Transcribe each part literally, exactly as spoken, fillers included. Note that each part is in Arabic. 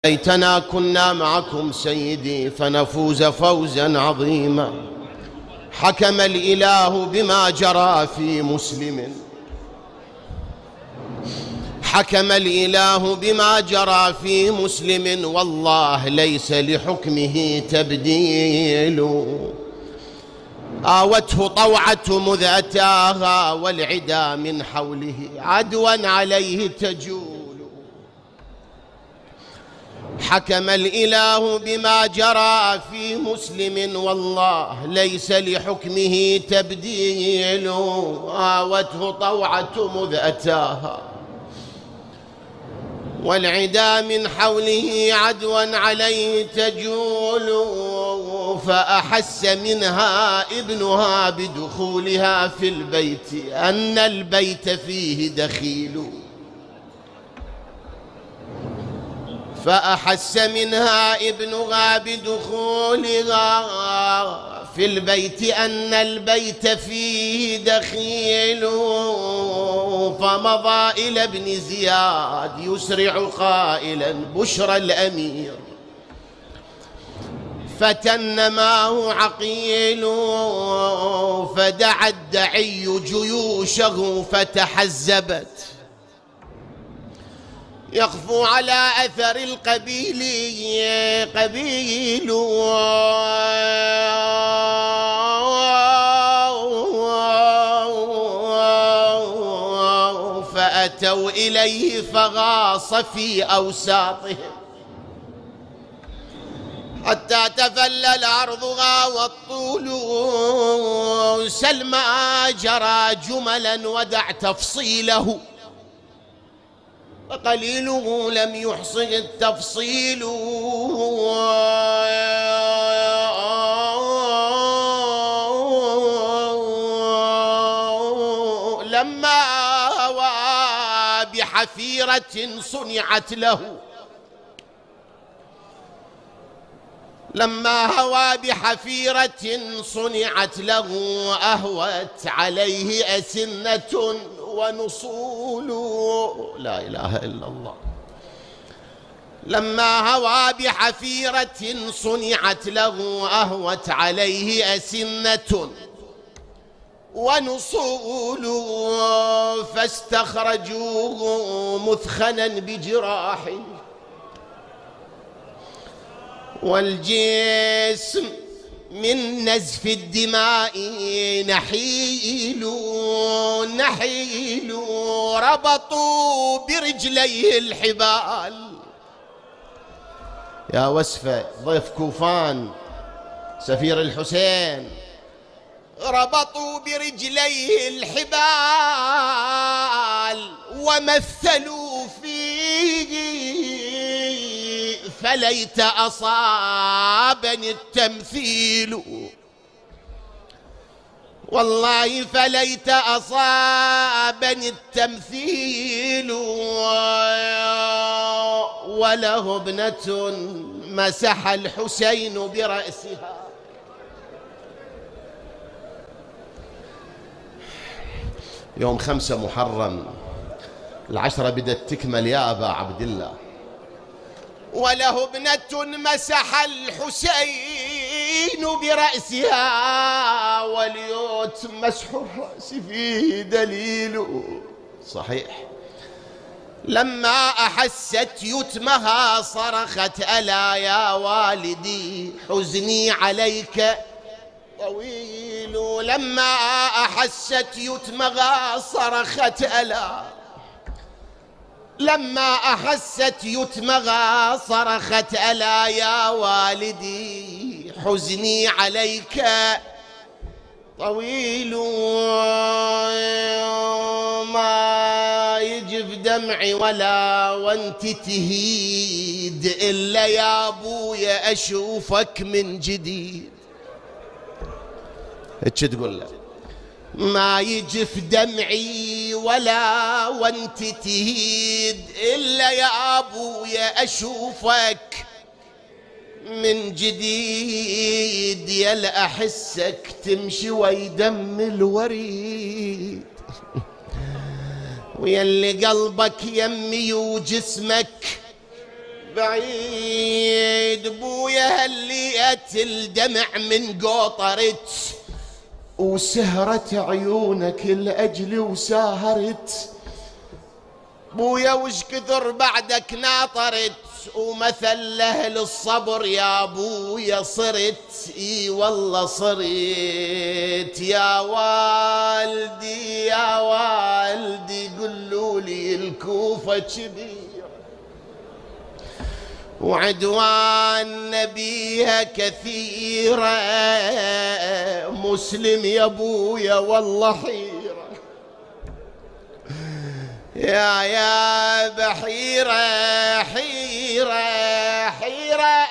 ليتنا كنا معكم سيدي فنفوز فوزا عظيما. حكم الإله بما جرى في مسلم، حكم الإله بما جرى في مسلم، والله ليس لحكمه تبديل. آوته طوعة مذ أتاها، والعدا من حوله عدوا عليه تجول. حكم الإله بما جرى في مسلم، والله ليس لحكمه تبديل. آوته طوعة مذ أتاها، والعدا من حوله عدوا عليه تجول. فأحس منها ابنها بدخولها في البيت أن البيت فيه دخيل. فأحس منها ابنها بدخولها في البيت أن البيت فيه دخيل. فمضى إلى ابن زياد يسرع قائلا بشرى الأمير، فتنماه عقيل. فدعا الدعي جيوشه فتحزبت، يخفو على أثر القبيل قبيل. فأتوا إليه فغاص في أوساطهم، حتى تفلل عرضها والطول. سل ما جرى جملا ودع تفصيله، وقليله لم يحصن التفصيل. لما هوى بحفيرة صنعت له، لما هوى بحفيرة صنعت له، أهوت عليه أسنة ونصول. لا إله إلا الله. لما هوى بحفيرة صنعت له، أهوت عليه أسنة ونصول. فاستخرجوه مثخنا بجراحه، والجسم من نزف الدماء نحيل نحيل. ربطوا برجليه الحبال. يا وسفة ضيف كوفان سفير الحسين، ربطوا برجليه الحبال ومثلوا فيه فليت أصابني التمثيل. والله فليت أصابني التمثيل. وله ابنة مسح الحسين برأسها. يوم خمسة محرم العشرة بدت تكمل يا أبا عبد الله. وله ابنة مسح الحسين برأسها، واليوت مسح الرأس فيه دليل. صحيح. لما أحست يتمها صرخت ألا يا والدي حزني عليك طويل. لما أحست يتمها صرخت ألا، لما أحست يتمها صرخت ألا يا والدي حزني عليك طويل. ما يجف دمعي ولا وانت تهيد، إلا يا أبويا أشوفك من جديد. هيك تقول له ما يجف دمعي ولا وانت تهيد، إلا يا أبويا أشوفك من جديد. يلا أحسك تمشي ويدم الوريد، ويلي قلبك يمي وجسمك بعيد بويا هليت الدمع من قطرت، وسهرت عيونك لأجلي وساهرت بويا، وش كثر بعدك ناطرت، ومثل لأهل الصبر يا بويا صرت، اي والله صرت يا والدي يا والدي، قولوا لي الكوفة كبير وعدوان نبيها كثيرة، مسلم يا بويا والله حيرة، يا يا بحيرة حيرة حيرة،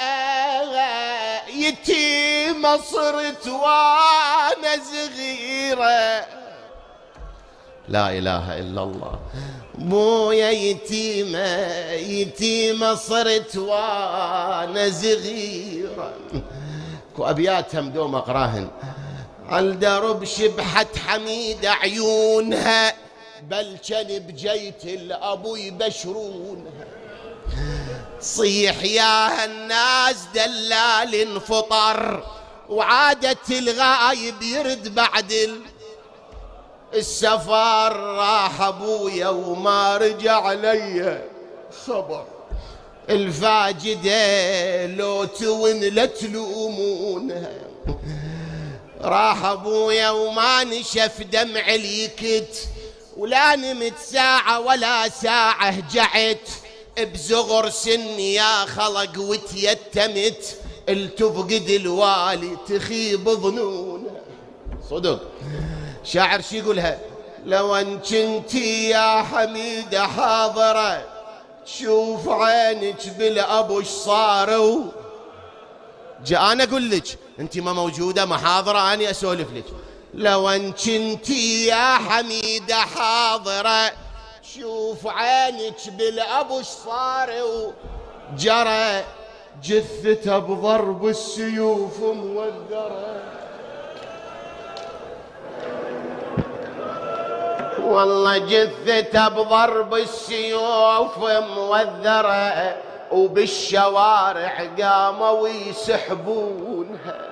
يتيمة صرت وانا صغيرة، لا إله إلا الله، بويا يتيمة يتيمة صرت وانا صغيرة. كو أبيات هم دوم أقراهن. عالدرب شبحت حميدة عيونها، بل كان بجيت الأبو يبشرونها، صيح يا الناس دلال انفطر، وعادة الغايب يرد بعد السفر، راح ابويا وما رجع لي خبر، الفاجدة لو تون لا تلومونها، راح ابويا وما نشف دمع اليكت، ولا نمت ساعة ولا ساعة هجعت، بزغر سني يا خلق وتيتمت، التفقد الوالي تخيب ظنونها. صدق شاعر شي يقولها، لو ان كنتي يا حميدة حاضرة، تشوف عينك بالابو ايش صاروا، جاء انا اقول لك انت ما موجودة ما حاضرة اني اسولف لك، لو ان كنتي يا حميدة حاضرة، شوف عينك بالابو ايش صاروا، جرى جثته بضرب السيوف موذرة، والله جثته بضرب السيوف موذرة، وبالشوارع قاموا يسحبونها،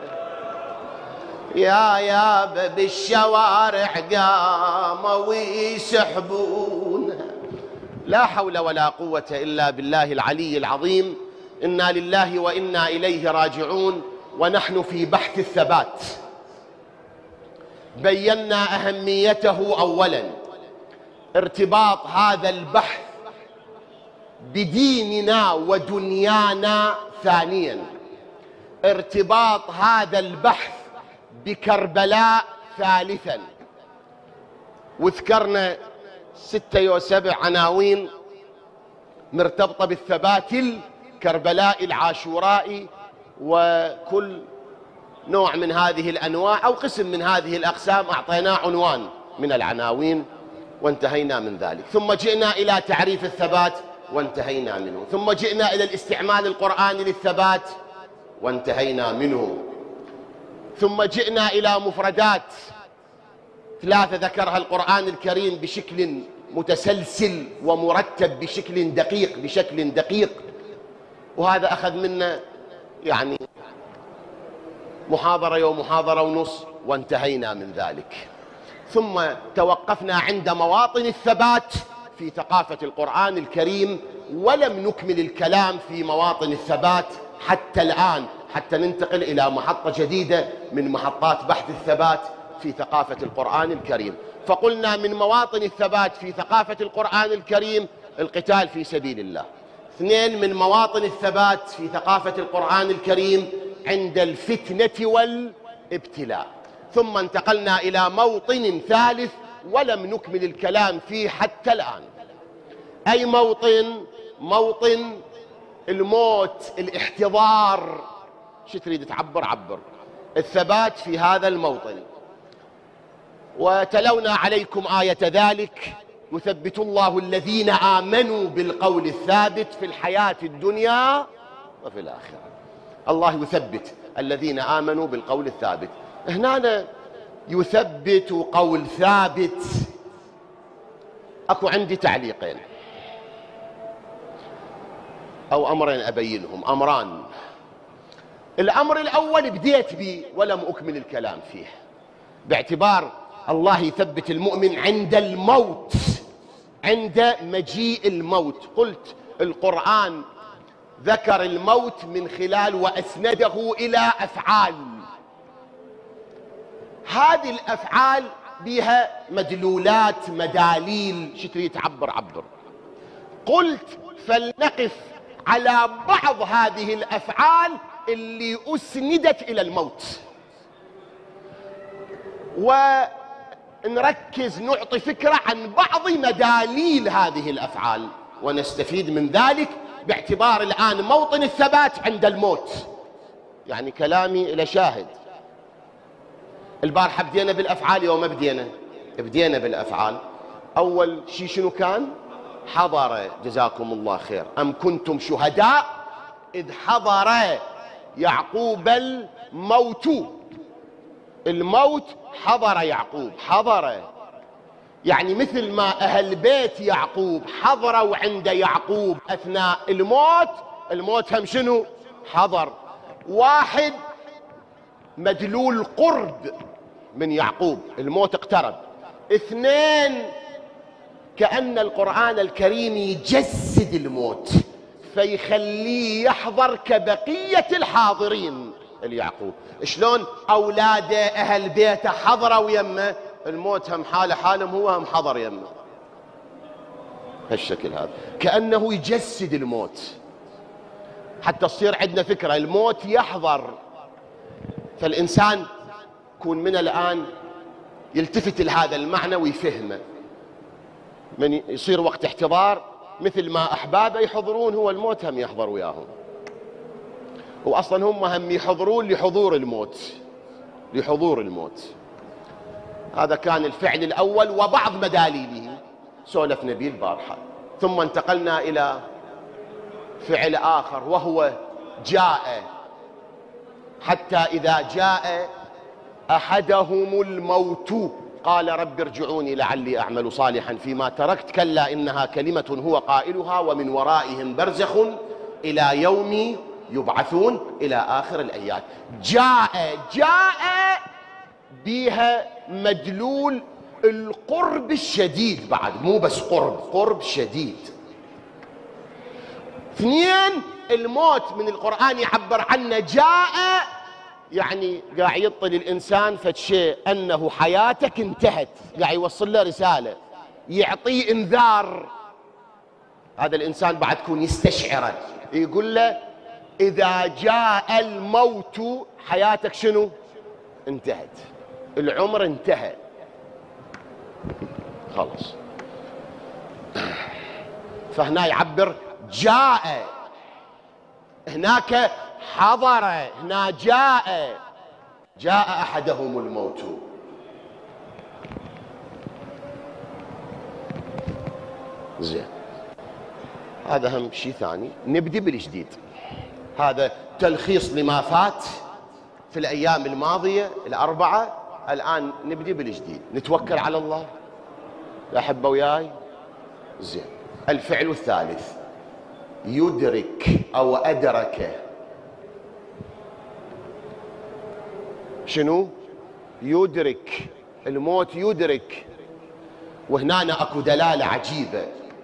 يا يابا بالشوارع قاموا يسحبونها. لا حول ولا قوة إلا بالله العلي العظيم. إنا لله وإنا إليه راجعون. ونحن في بحث الثبات، بينا أهميته أولا، ارتباط هذا البحث بديننا ودنيانا ثانيا، ارتباط هذا البحث بكربلاء ثالثا، وذكرنا ستة أو سبع عناوين مرتبطة بالثبات الكربلاء العاشورائي، وكل نوع من هذه الأنواع أو قسم من هذه الأقسام أعطيناه عنوان من العناوين وانتهينا من ذلك. ثم جئنا إلى تعريف الثبات وانتهينا منه، ثم جئنا إلى الاستعمال القرآني للثبات وانتهينا منه، ثم جئنا إلى مفردات ثلاثة ذكرها القرآن الكريم بشكل متسلسل ومرتب بشكل دقيق بشكل دقيق وهذا أخذ منا يعني محاضرة ومحاضرة ونص وانتهينا من ذلك. ثم توقفنا عند مواطن الثبات في ثقافة القرآن الكريم، ولم نكمل الكلام في مواطن الثبات حتى الآن، حتى ننتقل إلى محطة جديدة من محطات بحث الثبات في ثقافة القرآن الكريم. فقلنا من مواطن الثبات في ثقافة القرآن الكريم القتال في سبيل الله. اثنين، من مواطن الثبات في ثقافة القرآن الكريم عند الفتنة والابتلاء. ثم انتقلنا إلى موطن ثالث ولم نكمل الكلام فيه حتى الآن. أي موطن؟ موطن الموت، الاحتضار. شو تريد تعبر؟ عبر. الثبات في هذا الموطن. وتلونا عليكم آية ذلك: يثبت الله الذين آمنوا بالقول الثابت في الحياة الدنيا وفي الآخرة. الله يثبت الذين آمنوا بالقول الثابت. هنا يثبت قول ثابت. أكو عندي تعليقين. أو أمرين أبينهم، أمران. الأمر الأول بديت به ولم أكمل الكلام فيه، باعتبار الله يثبت المؤمن عند الموت، عند مجيء الموت. قلت القرآن ذكر الموت من خلال وأسنده إلى أفعال، هذه الأفعال بها مدلولات، مداليل، شو تريد تعبر عبر. قلت فلنقف على بعض هذه الأفعال اللي أسندت إلى الموت، ونركز نعطي فكرة عن بعض مداليل هذه الأفعال ونستفيد من ذلك، باعتبار الآن موطن الثبات عند الموت. يعني كلامي إلى شاهد. البارحة بدينا بالأفعال، يوم ما بدينا بدينا بالأفعال. أول شيء شنو كان؟ حضر، جزاكم الله خير، أم كنتم شهداء إذ حضر يعقوب الموت. الموت حضر يعقوب، حضر يعني مثل ما أهل بيت يعقوب حضروا عند يعقوب أثناء الموت، الموت هم شنو؟ حضر. واحد، مدلول قرب من يعقوب، الموت اقترب. اثنين، كأن القرآن الكريم يجسد الموت فيخليه يحضر كبقية الحاضرين اليعقوب. شلون أولاده أهل بيته حضروا يمه، الموت هم حاله حالهم، هو هم حضر يمه. هالشكل هذا كأنه يجسد الموت حتى تصير عندنا فكرة الموت يحضر. فالإنسان يكون من الآن يلتفت لهذا المعنى ويفهمه. من يصير وقت احتضار مثل ما أحبابه يحضرون، هو الموت هم يحضر وياهم. وأصلا هم هم يحضرون لحضور الموت، لحضور الموت. هذا كان الفعل الأول وبعض مداليله سولفنا به البارحة. ثم انتقلنا إلى فعل آخر وهو جاء، حتى إذا جاء أحدهم الموت قال رب ارجعوني لعلي أعمل صالحا فيما تركت كلا إنها كلمة هو قائلها ومن ورائهم برزخ إلى يوم يبعثون، إلى آخر الآيات. جاء، جاء بها مدلول القرب الشديد، بعد مو بس قرب، قرب شديد. اثنين، الموت من القرآن يعبر عنه جاء، يعني قاعد يعطي للإنسان فشيء أنه حياتك انتهت، قاعد يوصل له رسالة، يعطيه إنذار. هذا الإنسان بعد يكون يستشعره، يقول له إذا جاء الموت حياتك شنو؟ انتهت، العمر انتهى خلاص. فهنا يعبر جاء، هناك حضر، هنا جاء، جاء أحدهم الموت. زين، هذا هم شيء ثاني. نبدي بالجديد. هذا تلخيص لما فات في الأيام الماضية الأربعة. الآن نبدي بالجديد، نتوكل على الله. لا أحبه وياي. زين، الفعل الثالث يدرك أو أدرك. شنو؟ يدرك الموت، يدرك. وهنا أكو دلالة عجيبة.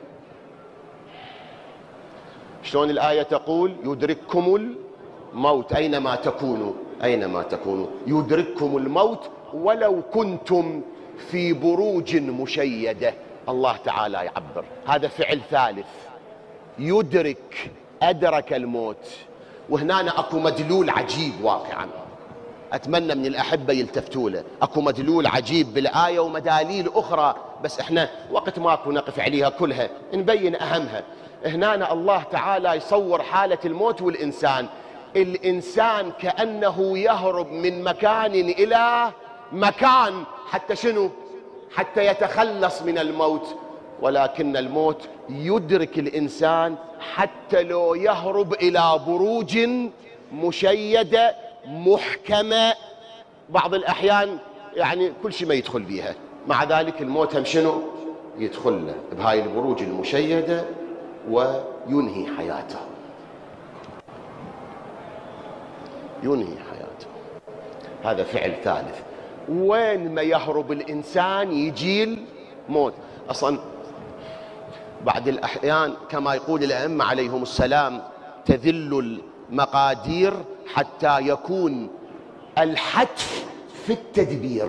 شلون الآية تقول يدرككم الموت أينما تكونوا، أينما تكونوا يدرككم الموت ولو كنتم في بروج مشيدة. الله تعالى يعبر، هذا فعل ثالث، يدرك، أدرك الموت. وهنا أكو مدلول عجيب واقعا، أتمنى من الأحبة يلتفتوا له. أكو مدلول عجيب بالآية ومداليل أخرى، بس إحنا وقت ماكو نقف عليها كلها، نبين أهمها. هنا الله تعالى يصور حالة الموت والإنسان. الإنسان كأنه يهرب من مكان إلى مكان، حتى شنو؟ حتى يتخلص من الموت. ولكن الموت يدرك الإنسان حتى لو يهرب إلى بروج مشيدة محكمة، بعض الأحيان يعني كل شيء ما يدخل بيها، مع ذلك الموت هم شنو؟ يدخل له بهاي البروج المشيدة وينهي حياته. ينهي حياته. هذا فعل ثالث. وين ما يهرب الإنسان يجي الموت. أصلا بعض الأحيان كما يقول الأئمة عليهم السلام تذل المقادير حتى يكون الحتف في التدبير.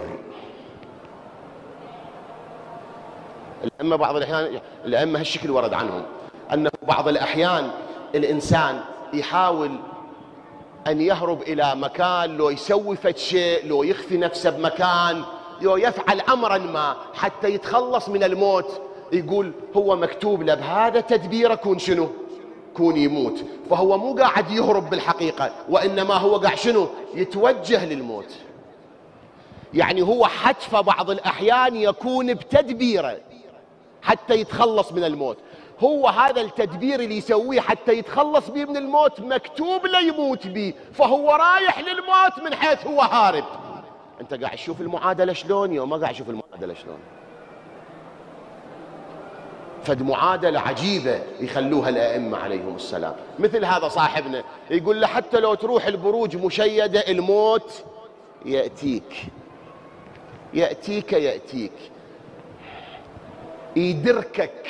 الأئمة بعض الأحيان الأئمة هالشكل ورد عنهم أنه بعض الأحيان الإنسان يحاول أن يهرب إلى مكان، لو يسوي فد شيء، لو يخفي نفسه بمكان، لو يفعل أمرا ما حتى يتخلص من الموت، يقول هو مكتوب له بهذا تدبيره كون شنو؟ كون يموت. فهو مو قاعد يهرب بالحقيقة، وإنما هو قاعد شنو؟ يتوجه للموت. يعني هو حتف بعض الأحيان يكون بتدبيره حتى يتخلص من الموت. هو هذا التدبير اللي يسويه حتى يتخلص به من الموت مكتوب له يموت به، فهو رايح للموت من حيث هو هارب. انت قاعد تشوف المعادلة شلون؟ يوم ما قاعد تشوف المعادلة شلون. فد معادلة عجيبة يخلوها الأئمة عليهم السلام. مثل هذا صاحبنا يقول له حتى لو تروح البروج مشيدة الموت يأتيك يأتيك يأتيك يدركك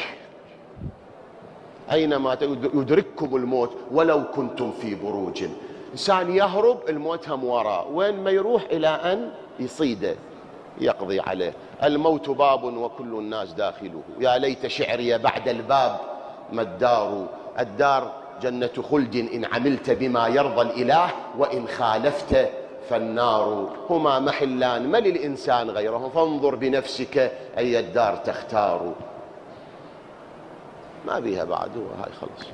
أينما يدرككم الموت ولو كنتم في بروج. إنسان يهرب الموت هم وراه، وين ما يروح إلى أن يصيده يقضي عليه. الموت باب وكل الناس داخله، يا ليت شعري بعد الباب ما الدار. الدار جنة خلد إن عملت بما يرضى الإله، وإن خالفت فالنار. هما محلان ما للإنسان غيرهم، فانظر بنفسك أي الدار تختار. ما بيها بعد، هو هاي خلص.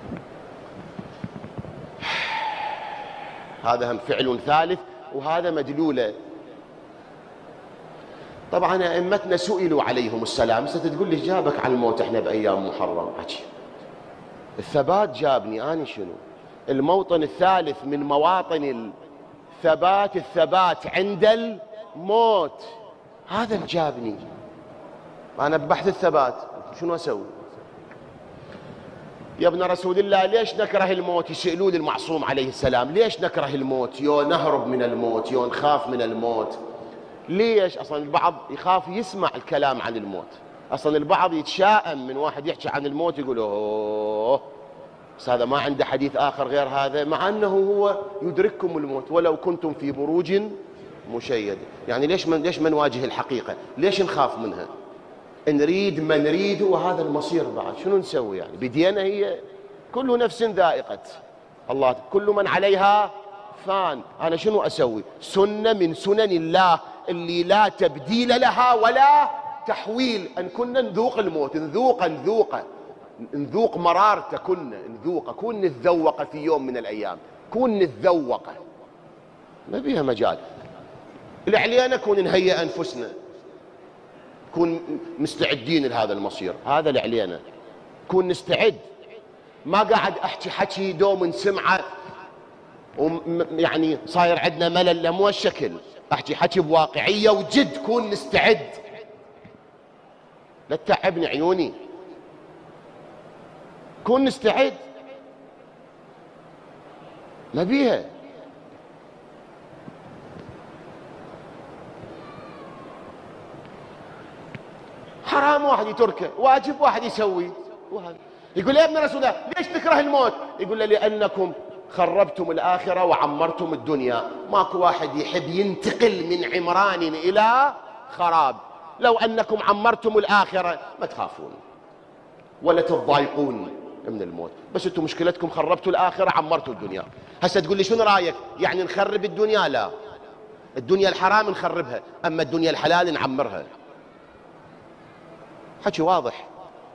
هذا هم فعل ثالث، وهذا مدلوله. طبعا أئمتنا سئلوا عليهم السلام، ستقول لي جابك على الموت احنا بأيام محرم؟ حكي الثبات جابني أنا شنو؟ الموطن الثالث من مواطن الثبات الثبات عند الموت، هذا اللي جابني. أنا ببحث الثبات شنو أسوي؟ يا ابن رسول الله ليش نكره الموت؟ يسألون المعصوم عليه السلام ليش نكره الموت؟ يو نهرب من الموت، يو نخاف من الموت. ليش؟ أصلا البعض يخاف يسمع الكلام عن الموت. أصلا البعض يتشائم من واحد يحكي عن الموت، يقول أوه بس هذا ما عنده حديث آخر غير هذا، مع أنه هو يدرككم الموت ولو كنتم في بروج مشيدة. يعني ليش من ليش ما نواجه الحقيقة؟ ليش نخاف منها؟ نريد ما نريد وهذا المصير بعد، شنو نسوي يعني؟ بدينا هي كل نفس ذائقة الله، كل من عليها فان. أنا شنو أسوي؟ سنة من سنن الله اللي لا تبديل لها ولا تحويل، أن كنا نذوق الموت، نذوق نذوق نذوق مرارته، كنا نذوق، كون نتذوق في يوم من الأيام، كون نتذوق، ما بيها مجال. اللي علينا كون نهيئ أنفسنا، كون مستعدين لهذا المصير، هذا اللي علينا، كون نستعد. ما قاعد أحكي حكي دوم نسمعه يعني صاير عندنا ملل، لا مو الشكل. أحكي حكي بواقعية وجد، كون نستعد. لا تتعبني عيوني، كون نستعد. ما بيها. حرام واحد يتركه، واجب واحد يسوي. يقول يا ابن رسول الله ليش تكره الموت؟ يقول له لأنكم خربتم الآخرة وعمرتم الدنيا. ماكو واحد يحب ينتقل من عمران إلى خراب. لو أنكم عمرتم الآخرة ما تخافون ولا تضايقون من الموت، بس انتم مشكلتكم خربتوا الآخرة عمرتوا الدنيا. هسه تقول لي شنو رأيك؟ يعني نخرب الدنيا؟ لا، الدنيا الحرام نخربها، أما الدنيا الحلال نعمرها. حكي واضح.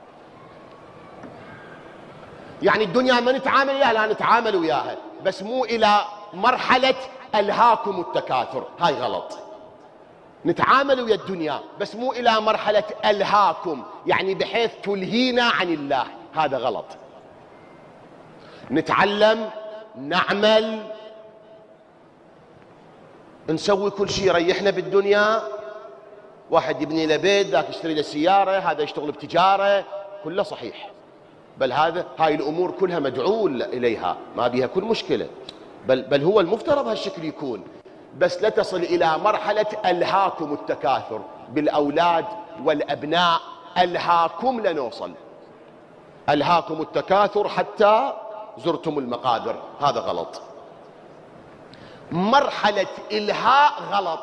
يعني الدنيا ما نتعامل وياها، لا نتعامل وياها، بس مو إلى مرحلة ألهاكم التكاثر، هاي غلط. نتعامل ويا الدنيا بس مو إلى مرحلة ألهاكم، يعني بحيث تلهينا عن الله، هذا غلط. نتعلم، نعمل، نسوي كل شيء يريحنا بالدنيا. واحد يبني له بيت، ذاك يشتري له سيارة، هذا يشتغل بتجارة، كله صحيح. بل هذا هاي الأمور كلها مدعو إليها، ما بيها كل مشكلة. بل, بل هو المفترض هالشكل يكون، بس لا تصل إلى مرحلة ألهاكم التكاثر بالأولاد والأبناء، ألهاكم لنوصل، ألهاكم التكاثر حتى زرتم المقابر، هذا غلط. مرحلة إلهاء غلط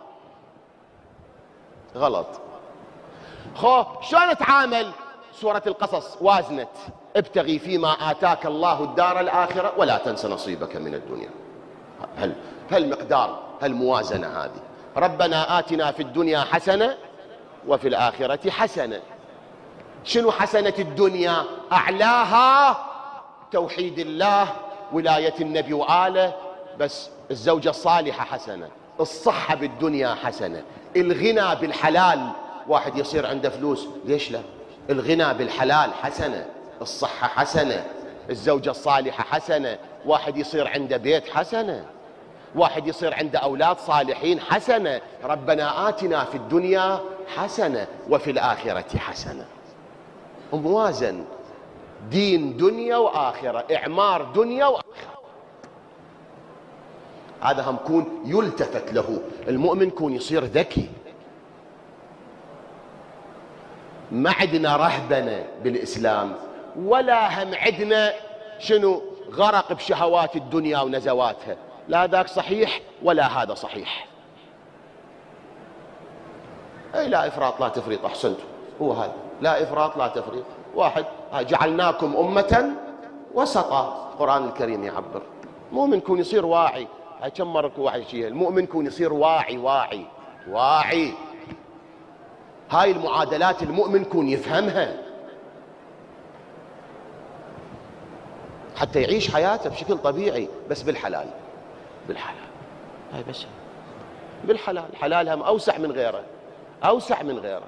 غلط. خو شلون نتعامل؟ سورة القصص وازنت: ابتغي فيما آتاك الله الدار الآخرة ولا تنس نصيبك من الدنيا. هل هالمقدار، هالموازنة هذه. ربنا آتنا في الدنيا حسنة وفي الآخرة حسنة. شنو حسنة الدنيا؟ أعلاها توحيد الله، ولاية النبي وآله، بس الزوجة الصالحة حسنة، الصحة بالدنيا حسنة، الغنى بالحلال، واحد يصير عنده فلوس ليش لا؟ الغنى بالحلال حسنة، الصحة حسنة، الزوجة الصالحة حسنة، واحد يصير عنده بيت حسنة، واحد يصير عنده أولاد صالحين حسنة. ربنا آتنا في الدنيا حسنة وفي الآخرة حسنة. موازن، دين دنيا وآخرة، إعمار دنيا وآخرة. هذا هم كون يلتفت له. المؤمن كون يصير ذكي، ما عندنا رهبنة بالإسلام، ولا هم عندنا شنو غرق بشهوات الدنيا ونزواتها، لا ذاك صحيح ولا هذا صحيح. أي لا إفراط لا تفريط، أحسنتم، هو هذا، لا إفراط لا تفريط. واحد: جعلناكم أمة وسطا، القرآن الكريم يعبر. المؤمن كون يصير واعي. هاي كم مرة واحد شيء، المؤمن كون يصير واعي واعي واعي. هاي المعادلات المؤمن كون يفهمها حتى يعيش حياته بشكل طبيعي، بس بالحلال. بالحلال هاي بس بالحلال. الحلال هم أوسع من غيره، أوسع من غيره.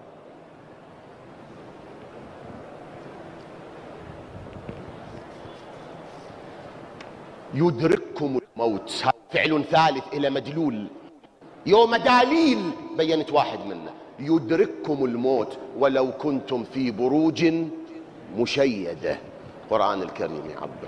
يدرككم الموت، فعل ثالث إلى مدلول. يوم دليل بينت واحد منه: يدرككم الموت ولو كنتم في بروج مشيدة. القرآن الكريم يعبر.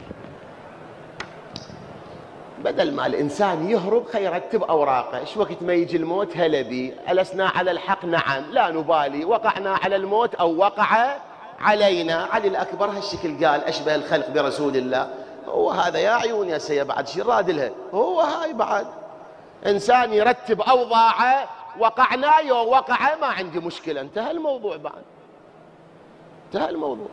بدل ما الإنسان يهرب خير يرتب أوراقه، إيش وقت ما يجي الموت هلا بي، ألسنا على الحق؟ نعم، لا نبالي، وقعنا على الموت أو وقع علينا. علي الأكبر هالشكل قال: أشبه الخلق برسول الله. هو هذا يا عيون يا سيا، بعد شي رادلها، هو هاي بعد إنسان يرتب أوضاعه. وقعنا يو وقع، ما عندي مشكلة، انتهى الموضوع، بعد انتهى الموضوع.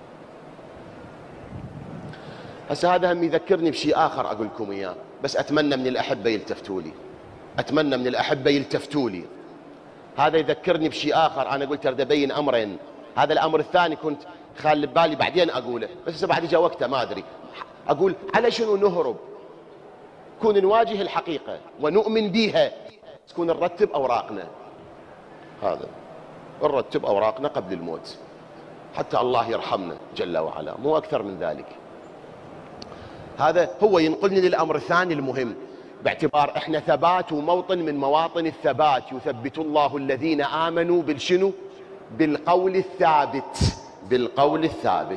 هسه هذا هم يذكرني بشيء آخر أقول لكم إياه، بس أتمنى من الأحبة يلتفتوا لي، أتمنى من الأحبة يلتفتوا لي. هذا يذكرني بشيء آخر، أنا قلت أريد أبين أمرين، هذا الأمر الثاني كنت خالي ببالي بعدين أقوله، بس بعد جاء وقته ما أدري. أقول على شنو نهرب؟ كون نواجه الحقيقة ونؤمن بها، تكون نرتب أوراقنا. هذا نرتب أوراقنا قبل الموت حتى الله يرحمنا جل وعلا، مو أكثر من ذلك. هذا هو ينقلني للأمر الثاني المهم، باعتبار إحنا ثبات وموطن من مواطن الثبات. يثبت الله الذين آمنوا بالشنو؟ بالقول الثابت، بالقول الثابت.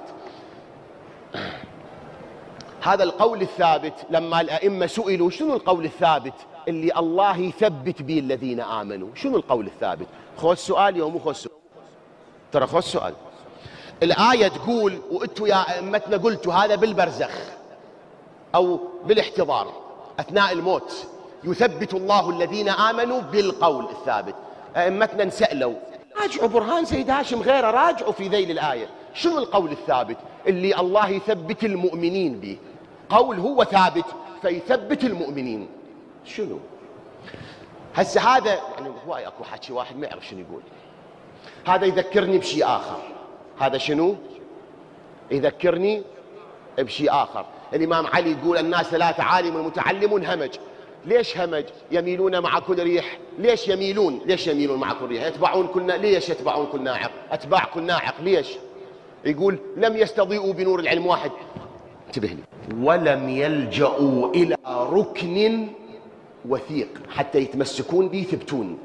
هذا القول الثابت لما الأئمة سئلوا شنو القول الثابت اللي الله يثبت به الذين آمنوا، شنو القول الثابت؟ خذ السؤال يوم، خذ السؤال، ترى خذ السؤال. الآية تقول، وأنتوا يا أئمتنا قلتوا هذا بالبرزخ أو بالاحتضار أثناء الموت: يثبت الله الذين آمنوا بالقول الثابت. أئمتنا نسألوا، راجعوا برهان سيد هاشم غيره، راجعوا في ذيل الآية، شنو القول الثابت اللي الله يثبت المؤمنين به؟ قول هو ثابت فيثبت المؤمنين، شنو؟ هسه هذا يعني هواي اكو حكي واحد ما يعرف شنو يقول. هذا يذكرني بشيء آخر. هذا شنو؟ يذكرني بشيء آخر. الإمام علي يقول: الناس ثلاثة: عالم متعلم همج. ليش همج؟ يميلون مع كل ريح. ليش يميلون؟ ليش يميلون مع كل ريح؟ يتبعون كل نا... ليش يتبعون كل ناعق؟ أتباع كل ناعق ليش؟ يقول: لم يستضيئوا بنور العلم واحد، انتبه لي، ولم يلجأوا إلى ركن وثيق حتى يتمسكون به يثبتون.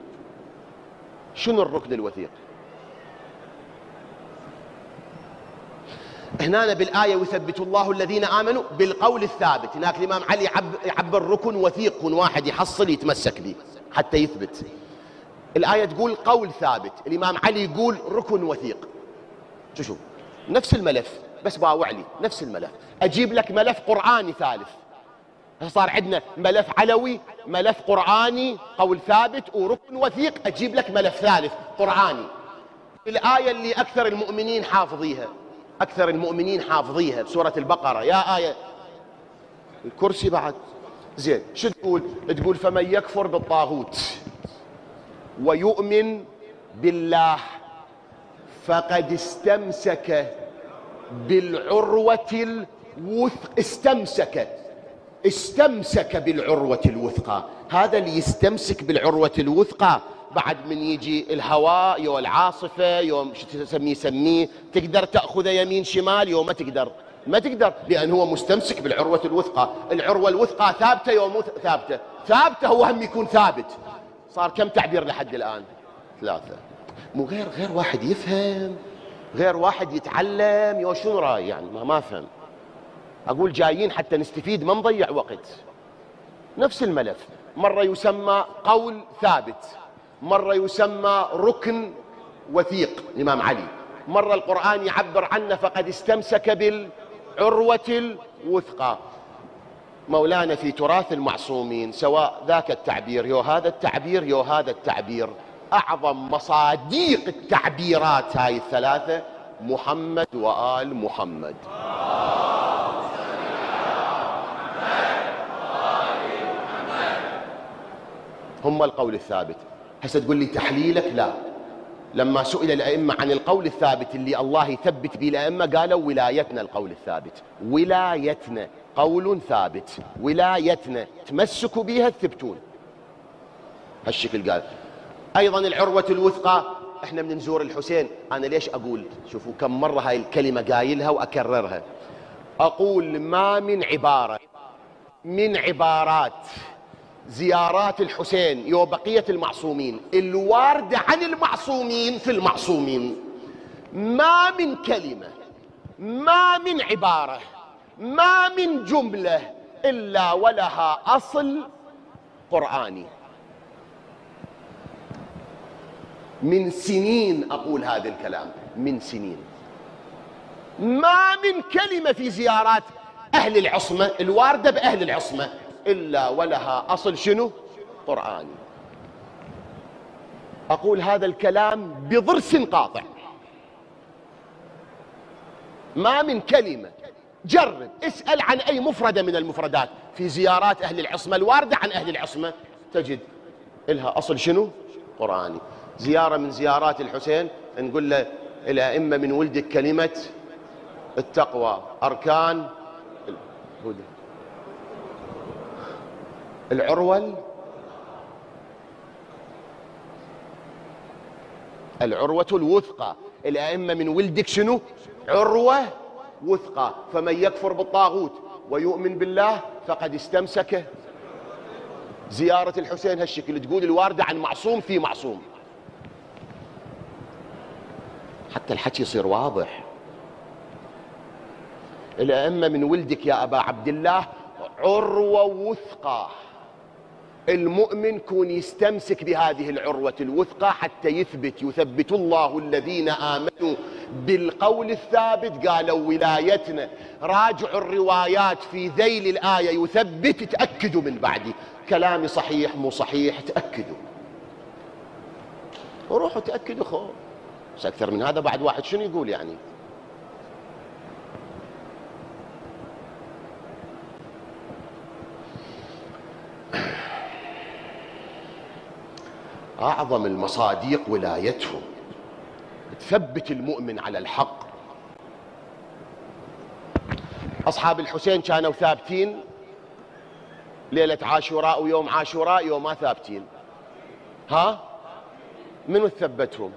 شنو الركن الوثيق؟ هنا بالآية يثبت الله الذين آمنوا بالقول الثابت، هناك الإمام علي يعبر ركن وثيق، كن واحد يحصل يتمسك به حتى يثبت. الآية تقول قول ثابت، الإمام علي يقول ركن وثيق. شوف نفس الملف بس باوع لي نفس الملف، أجيب لك ملف قرآني ثالث. صار عندنا ملف علوي، ملف قرآني قول ثابت وركن وثيق، أجيب لك ملف ثالث قرآني. الآية اللي أكثر المؤمنين حافظيها، أكثر المؤمنين حافظيها بسورة البقرة، يا آية الكرسي بعد زين، شو تقول؟ تقول فمن يكفر بالطاغوت ويؤمن بالله فقد استمسك بالعروة الوثقى. استمسك استمسك بالعروة الوثقى، هذا اللي يستمسك بالعروة الوثقى بعد من يجي الهواء يوم العاصفة يوم شو تسميه سميه، تقدر تأخذه يمين شمال يوم ما تقدر، ما تقدر لأن هو مستمسك بالعروة الوثقى. العروة الوثقى ثابتة يوم مو ثابتة، ثابتة هو هم يكون ثابت. صار كم تعبير لحد الآن؟ ثلاثة. مو غير غير واحد يفهم، غير واحد يتعلم، يو شنو راي يعني ما ما فهم. أقول جايين حتى نستفيد ما نضيع وقت. نفس الملف، مرة يسمى قول ثابت، مرة يسمى ركن وثيق الإمام علي، مرة القرآن يعبر عنه فقد استمسك بالعروة الوثقى. مولانا في تراث المعصومين سواء ذاك التعبير يو هذا التعبير يو هذا التعبير، أعظم مصاديق التعبيرات هاي الثلاثة محمد وآل محمد. هم القول الثابت. هسه تقول لي تحليلك؟ لا. لما سئل الأئمة عن القول الثابت اللي الله يثبت به الأئمة قالوا ولايتنا القول الثابت، ولايتنا قول ثابت، ولايتنا تمسكوا بها تثبتون. هالشكل قال. أيضا العروة الوثقى، احنا من نزور الحسين، أنا ليش أقول؟ شوفوا كم مرة هاي الكلمة قايلها وأكررها. أقول ما من عبارة من عبارات زيارات الحسين يو بقية المعصومين الواردة عن المعصومين في المعصومين، ما من كلمة، ما من عبارة، ما من جملة إلا ولها أصل قرآني. من سنين أقول هذا الكلام، من سنين. ما من كلمة في زيارات أهل العصمة الواردة بأهل العصمة إلا ولها أصل شنو؟ قرآني. أقول هذا الكلام بضرس قاطع. ما من كلمة، جرب اسأل عن أي مفردة من المفردات في زيارات أهل العصمة الواردة عن أهل العصمة تجد إلها أصل شنو؟ قرآني. زيارة من زيارات الحسين نقول له الأئمة من ولدك كلمة التقوى أركان الهدى العروة العروة الوثقى. الأئمة من ولدك شنو؟ عروة وثقى. فمن يكفر بالطاغوت ويؤمن بالله فقد استمسك. زيارة الحسين هالشكل تقول الواردة عن معصوم في معصوم، حتى الحكي يصير واضح. الأئمة من ولدك يا أبا عبد الله عروة وثقى، المؤمن كون يستمسك بهذه العروة الوثقى حتى يثبت. يثبت الله الذين آمنوا بالقول الثابت. قالوا ولايتنا، راجعوا الروايات في ذيل الآية يثبت، تأكدوا من بعدي كلامي صحيح مو صحيح، تأكدوا، روحوا تأكدوا. خو بس أكثر من هذا بعد واحد شنو يقول يعني؟ أعظم المصاديق ولايتهم، تثبت المؤمن على الحق. أصحاب الحسين كانوا ثابتين ليلة عاشوراء ويوم عاشوراء، يوم ما ثابتين. ها؟ منو ثبتهم؟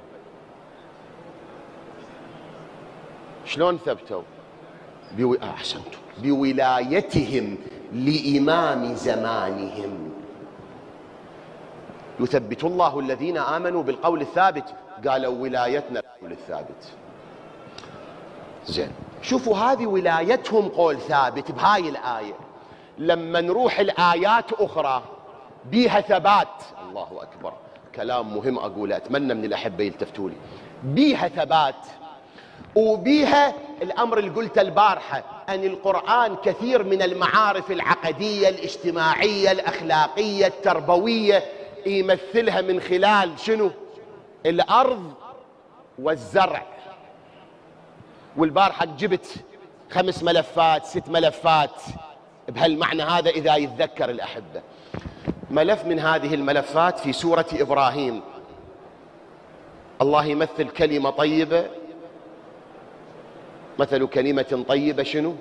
شلون ثبتوا؟ بو... أحسنتم، بولايتهم لإمام زمانهم. يثبت الله الذين آمنوا بالقول الثابت. قالوا ولايتنا القول الثابت. زين. شوفوا هذه ولايتهم قول ثابت بهاي الآية. لما نروح الآيات أخرى بيها ثبات، الله أكبر، كلام مهم أقوله، أتمنى من الأحبة يلتفتوا لي. بيها ثبات وبيها الأمر اللي قلته البارحة، أن القرآن كثير من المعارف العقدية الاجتماعية الأخلاقية التربوية يمثلها من خلال شنو؟ الأرض والزرع. والبارحة جبت خمس ملفات ست ملفات بهالمعنى هذا إذا يتذكر الأحبة. ملف من هذه الملفات في سورة إبراهيم، الله يمثل كلمة طيبة، مثل كلمة طيبة شنو؟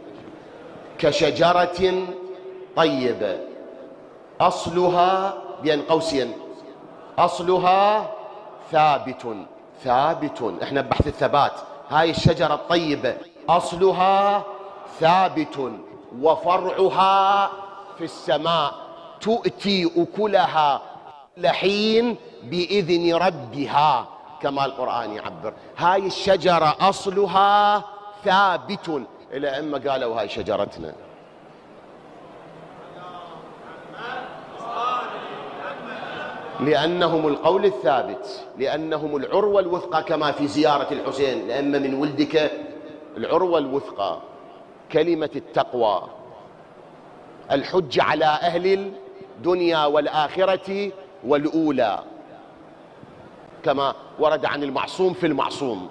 كشجرة طيبة أصلها بين قوسين أصلها ثابت. ثابت، احنا ببحث الثبات. هاي الشجرة الطيبة أصلها ثابت وفرعها في السماء تؤتي أكلها لحين بإذن ربها، كما القرآن يعبر. هاي الشجرة أصلها ثابت. الأئمة قالوا هاي شجرتنا. لأنهم القول الثابت، لأنهم العروة الوثقى، كما في زيارة الحسين: لأما من ولدك العروة الوثقى، كلمة التقوى، الحجة على أهل الدنيا والآخرة والأولى، كما ورد عن المعصوم في المعصوم.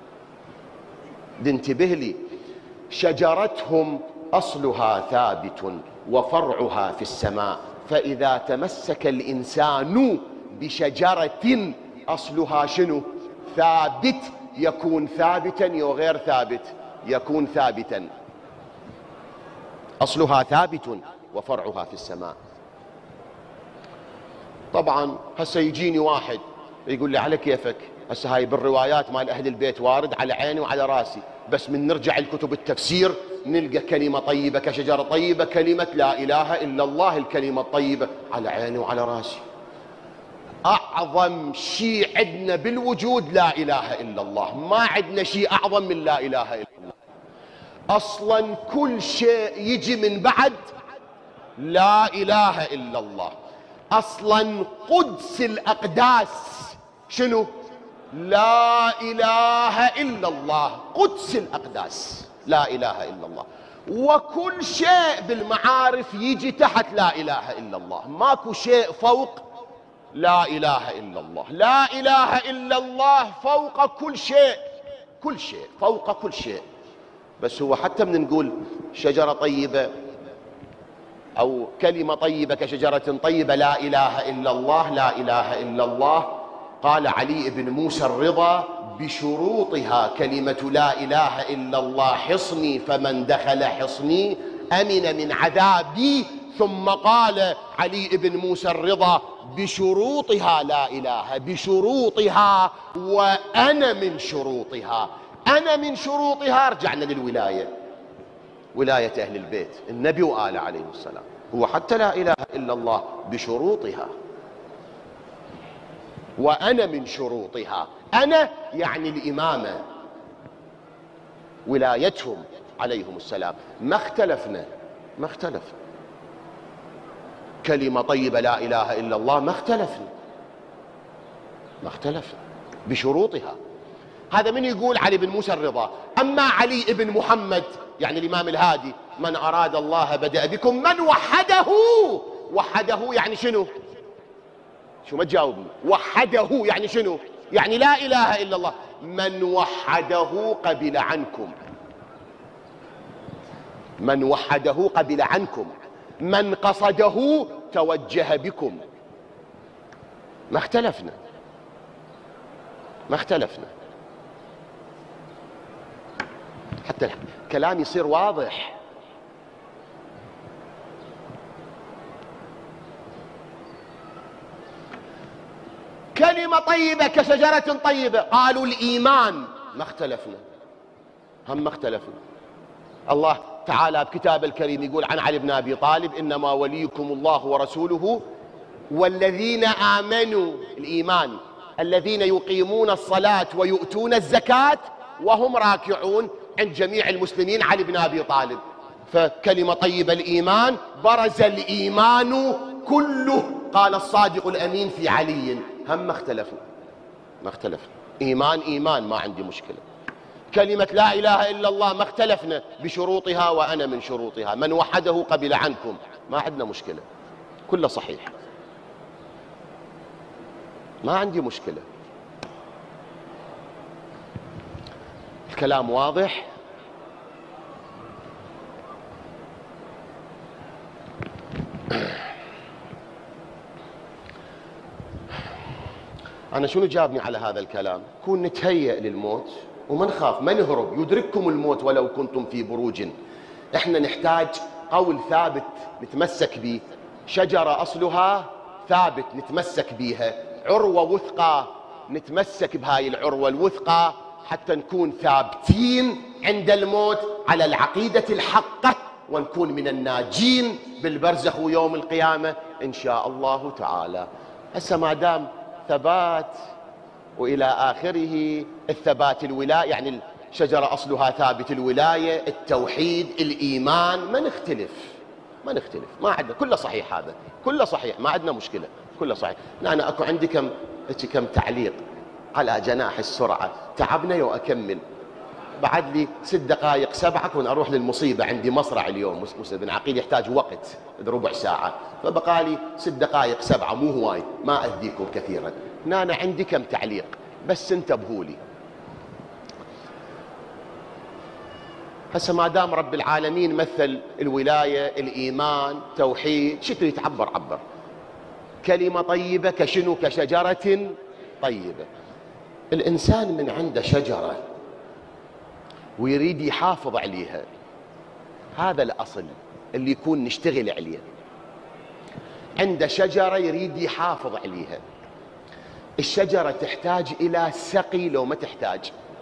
انتبه لي، شجرتهم أصلها ثابت وفرعها في السماء، فإذا تمسك الإنسان بشجرة أصلها شنو؟ ثابت، يكون ثابتا وغير ثابت، يكون ثابتا. أصلها ثابت وفرعها في السماء. طبعا هسه يجيني واحد يقول لي على كيفك، هسه هاي بالروايات مال أهل البيت وارد، على عيني وعلى راسي، بس من نرجع لكتب التفسير نلقى كلمة طيبة كشجرة طيبة، كلمة لا إله إلا الله، الكلمة الطيبة، على عيني وعلى راسي. أعظم شيء عندنا بالوجود لا إله إلا الله، ما عندنا شيء أعظم من لا إله إلا الله. أصلا كل شيء يجي من بعد لا إله إلا الله. أصلا قدس الأقداس شنو؟ لا إله إلا الله، قدس الأقداس لا إله إلا الله. وكل شيء بالمعارف يجي تحت لا إله إلا الله، ماكو شيء فوق لا إله إلا الله. لا إله إلا الله فوق كل شيء، كل شيء فوق كل شيء. بس هو حتى من نقول شجرة طيبة أو كلمة طيبة كشجرة طيبة لا إله إلا الله، لا إله إلا الله، قال علي بن موسى الرضا: بشروطها كلمة لا إله إلا الله حصني، فمن دخل حصني أمن من عذابي. ثم قال علي بن موسى الرضا: بشروطها لا إله، بشروطها، وأنا من شروطها. أنا من شروطها، رجعنا للولاية، ولاية أهل البيت، النبي وآله عليه السلام. هو حتى لا إله إلا الله بشروطها، وأنا من شروطها. أنا يعني الإمامة، ولايتهم عليهم السلام. ما اختلفنا، ما اختلفنا. كلمة طيبة لا إله إلا الله ما اختلفنا، ما اختلفنا بشروطها. هذا من يقول؟ علي بن موسى الرضا. أما علي بن محمد يعني الإمام الهادي: من أراد الله بدأ بكم، من وحده. وحده يعني شنو؟ شو ما تجاوبني؟ وحده يعني شنو؟ يعني لا إله إلا الله. من وحده قبل عنكم، من وحده قبل عنكم، من قصده توجه بكم. ما اختلفنا، ما اختلفنا. حتى الكلام يصير واضح. كلمة طيبة كشجرة طيبة، قالوا الإيمان، ما اختلفنا، هم ما اختلفنا. الله تعالى بكتاب الكريم يقول عن علي بن أبي طالب: إنما وليكم الله ورسوله والذين آمنوا، الإيمان، الذين يقيمون الصلاة ويؤتون الزكاة وهم راكعون عند جميع المسلمين علي بن أبي طالب. فكلمة طيبة الإيمان، برز الإيمان كله، قال الصادق الأمين في علي. هم ما اختلفوا، ما اختلفوا، إيمان إيمان، ما عندي مشكلة. كلمة لا إله إلا الله ما اختلفنا بشروطها وأنا من شروطها، من وحده قبل عنكم، ما عندنا مشكلة، كله صحيح، ما عندي مشكلة. الكلام واضح. أنا شنو جابني على هذا الكلام؟ كون نتهيأ للموت وما نخاف، ما نهرب، يدرككم الموت ولو كنتم في بروج. احنا نحتاج قول ثابت نتمسك به، شجرة أصلها ثابت نتمسك بها، عروة وثقة نتمسك بهاي العروة الوثقة حتى نكون ثابتين عند الموت على العقيدة الحقة، ونكون من الناجين بالبرزخ ويوم القيامة إن شاء الله تعالى. هسه ما دام ثبات وإلى آخره، الثبات الولاية، يعني الشجرة أصلها ثابت الولاية، التوحيد، الإيمان، ما نختلف، ما نختلف، ما عندنا، كله صحيح، هذا كله صحيح، ما عندنا مشكلة، كله صحيح. أنا أكو عندي كم كم تعليق على جناح السرعة. تعبنا يو أكمل، بعد لي ست دقائق سبعة كون أروح للمصيبة، عندي مصرع اليوم، مسلم بن عقيل يحتاج وقت ربع ساعة، فبقى لي ست دقائق سبعة، مو هواي، ما أذيكم كثيرا. أنا عندي كم تعليق بس انتبهوا لي. هسه ما دام رب العالمين مثل الولاية، الإيمان، توحيد، شو تريد تعبر؟ عبر. كلمة طيبة كشنو؟ كشجرة طيبة. الإنسان من عنده شجرة ويريد يحافظ عليها، هذا الأصل اللي يكون نشتغل عليه. عنده شجرة يريد يحافظ عليها. الشجرة تحتاج إلى سقي لو ما تحتاج؟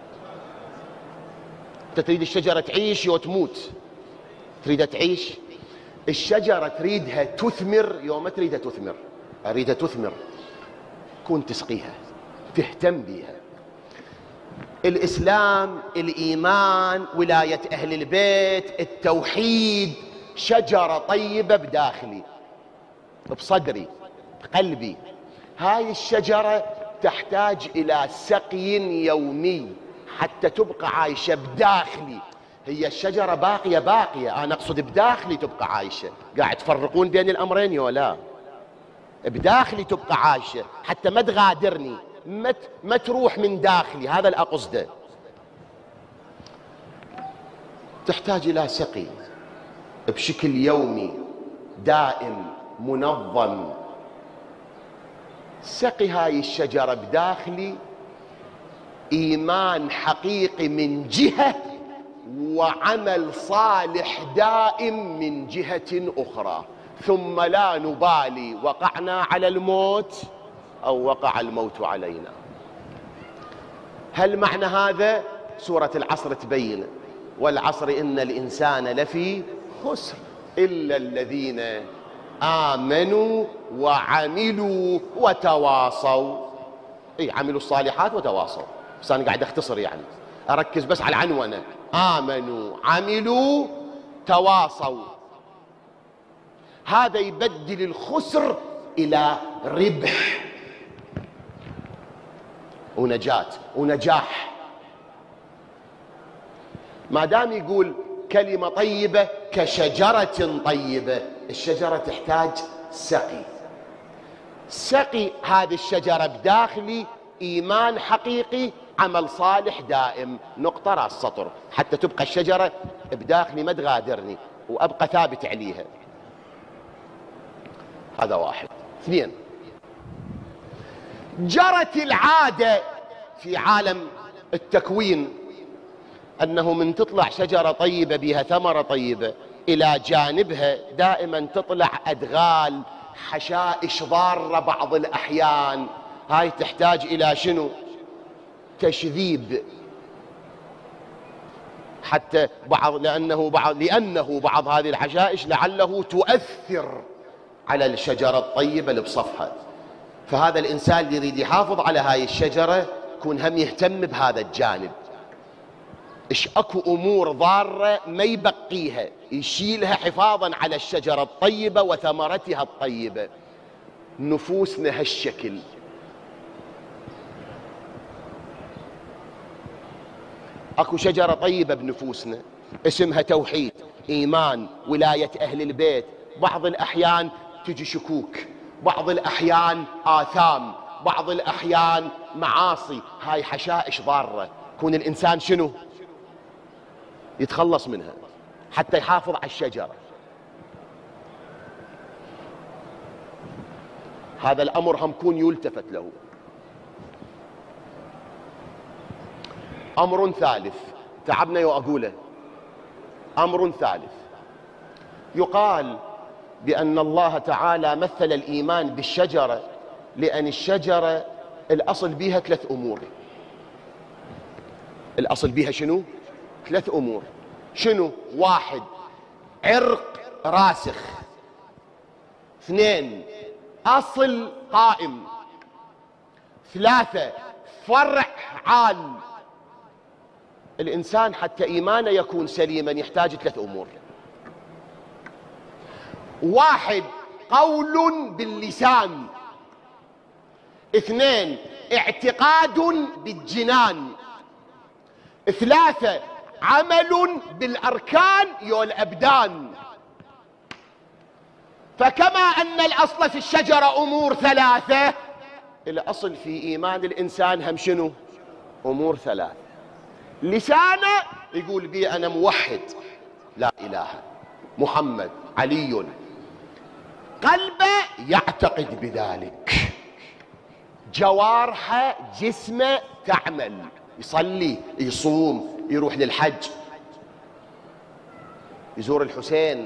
أنت تريد الشجرة تعيش يو تموت؟ تريدها تعيش. الشجرة تريدها تثمر يو ما تريدها تثمر؟ أريدها تثمر، كون تسقيها، تهتم بها. الإسلام، الإيمان، ولاية أهل البيت، التوحيد، شجرة طيبة بداخلي، بصدري، بقلبي. هاي الشجرة تحتاج إلى سقي يومي حتى تبقى عايشة بداخلي. هي الشجرة باقية باقية، أنا أقصد بداخلي تبقى عايشة. قاعد تفرقون بين الأمرين يو لا؟ بداخلي تبقى عايشة حتى ما تغادرني، ما ما تروح من داخلي، هذا الأقصده. تحتاج إلى سقي بشكل يومي دائم منظم. سقي هاي الشجرة بداخلي إيمان حقيقي من جهة، وعمل صالح دائم من جهة أخرى، ثم لا نبالي وقعنا على الموت أو وقع الموت علينا. هل معنى هذا؟ سورة العصر تبين: والعصر إن الإنسان لفي خسر إلا الذين آمنوا وعملوا وتواصوا. إي عملوا الصالحات وتواصوا، بس أنا قاعد أختصر، يعني أركز بس على العنونة: آمنوا، عملوا، تواصوا. هذا يبدل الخسر إلى ربح ونجاة ونجاح. ما دام يقول كلمة طيبة كشجرة طيبة، الشجرة تحتاج سقي. سقي هذه الشجرة بداخلي إيمان حقيقي، عمل صالح دائم، نقطة راس سطر، حتى تبقى الشجرة بداخلي ما تغادرني وأبقى ثابت عليها. هذا واحد. اثنين، جرت العادة في عالم التكوين أنه من تطلع شجرة طيبة بها ثمرة طيبة، إلى جانبها دائما تطلع أدغال، حشائش ضارة بعض الأحيان. هاي تحتاج إلى شنو؟ تشذيب، حتى بعض لأنه بعض لأنه بعض هذه الحشائش لعله تؤثر على الشجرة الطيبة اللي بصفها. فهذا الإنسان اللي يريد يحافظ على هاي الشجرة يكون هم يهتم بهذا الجانب. إيش أكو أمور ضارة ما يبقيها، يشيلها حفاظا على الشجرة الطيبة وثمرتها الطيبة. نفوسنا هالشكل. أكو شجرة طيبة بنفوسنا اسمها توحيد، إيمان، ولاية أهل البيت. بعض الأحيان تجي شكوك، بعض الأحيان آثام، بعض الأحيان معاصي. هاي حشائش ضارة، يكون الإنسان شنو؟ يتخلص منها حتى يحافظ على الشجرة. هذا الأمر هم كون يلتفت له. أمر ثالث تعبنا يو أقوله، أمر ثالث. يقال بأن الله تعالى مثل الإيمان بالشجرة، لأن الشجرة الأصل بيها ثلاث أمور. الأصل بيها شنو؟ ثلاث أمور. شنو؟ واحد، عرق راسخ. اثنين، أصل قائم. ثلاثة، فرع عال. الإنسان حتى إيمانه يكون سليما يحتاج ثلاث أمور. واحد، قول باللسان. اثنين، اعتقاد بالجنان. ثلاثة، عمل بالأركان والأبدان. فكما أن الأصل في الشجرة أمور ثلاثة، الأصل في إيمان الإنسان هم شنو؟ أمور ثلاثة. لسانه يقول بي أنا موحد، لا إله محمد علي. قلبه يعتقد بذلك. جوارحه جسمه تعمل، يصلي، يصوم، يروح للحج، يزور الحسين،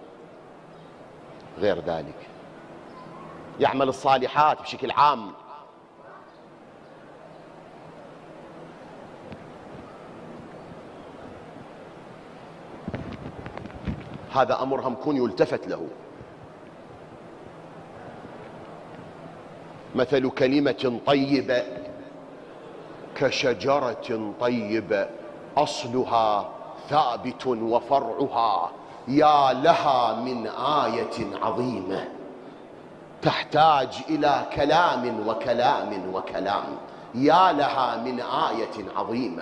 غير ذلك يعمل الصالحات بشكل عام. هذا أمر هم كون يلتفت له. مثل كلمة طيبة كشجرة طيبة أصلها ثابت وفرعها يا لها من آية عظيمة، تحتاج إلى كلام وكلام وكلام. يا لها من آية عظيمة،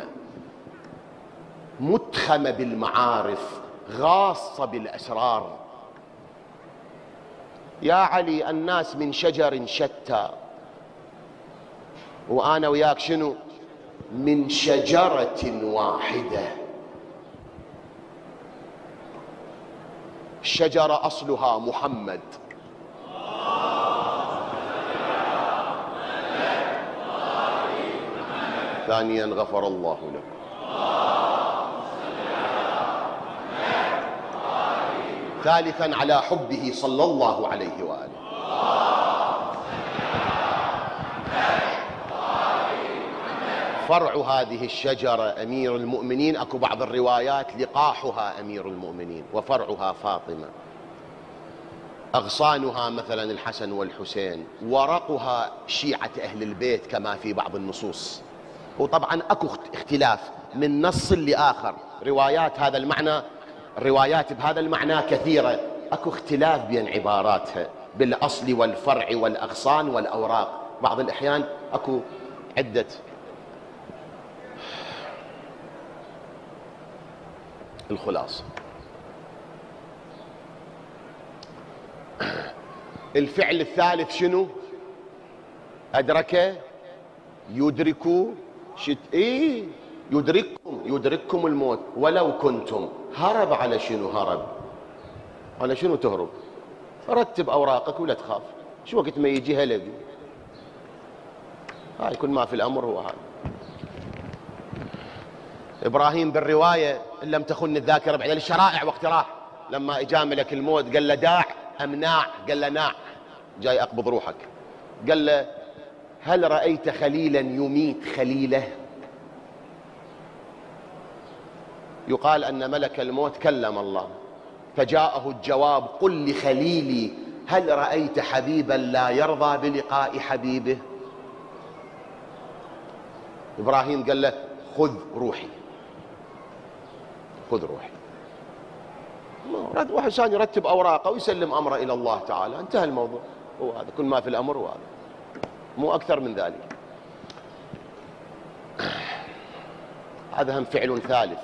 متخمة بالمعارف، غاصة بالأسرار. يا علي الناس من شجر شتى، وأنا وياك شنو؟ من شجرة واحدة. الشجرة أصلها محمد. ثانيا غفر الله لك. ثالثا على حبه صلى الله عليه وآله. فرع هذه الشجرة أمير المؤمنين. أكو بعض الروايات لقاحها أمير المؤمنين وفرعها فاطمة. أغصانها مثلا الحسن والحسين. ورقها شيعة أهل البيت كما في بعض النصوص. وطبعا أكو اختلاف من نص لآخر. روايات هذا المعنى، الروايات بهذا المعنى كثيرة. أكو اختلاف بين عباراتها بالأصل والفرع والأغصان والأوراق. بعض الأحيان أكو عدة. الخلاصة، الفعل الثالث شنو؟ أدرك، يدرك، شت إيه يدرككم، يدرككم الموت ولو كنتم. هرب على شنو؟ هرب على شنو؟ تهرب. رتب أوراقك ولا تخاف. شو وقت ما يجي هلق. هاي كل ما في الأمر هو هذا. إبراهيم بالرواية إن لم تخن الذاكرة بعد الشرائع واقتراح، لما إجا ملك الموت قال له داع أم ناع؟ قال له ناع، جاي أقبض روحك. قال له هل رأيت خليلا يميت خليله؟ يقال أن ملك الموت كلم الله فجاءه الجواب قل لخليلي هل رأيت حبيبا لا يرضى بلقاء حبيبه؟ إبراهيم قال له خذ روحي. خذ روحي. واحد ثاني يرتب أوراقه ويسلم أمره إلى الله تعالى، انتهى الموضوع. هو هذا كل ما في الأمر، هو هذا، مو أكثر من ذلك. هذا هم فعل ثالث.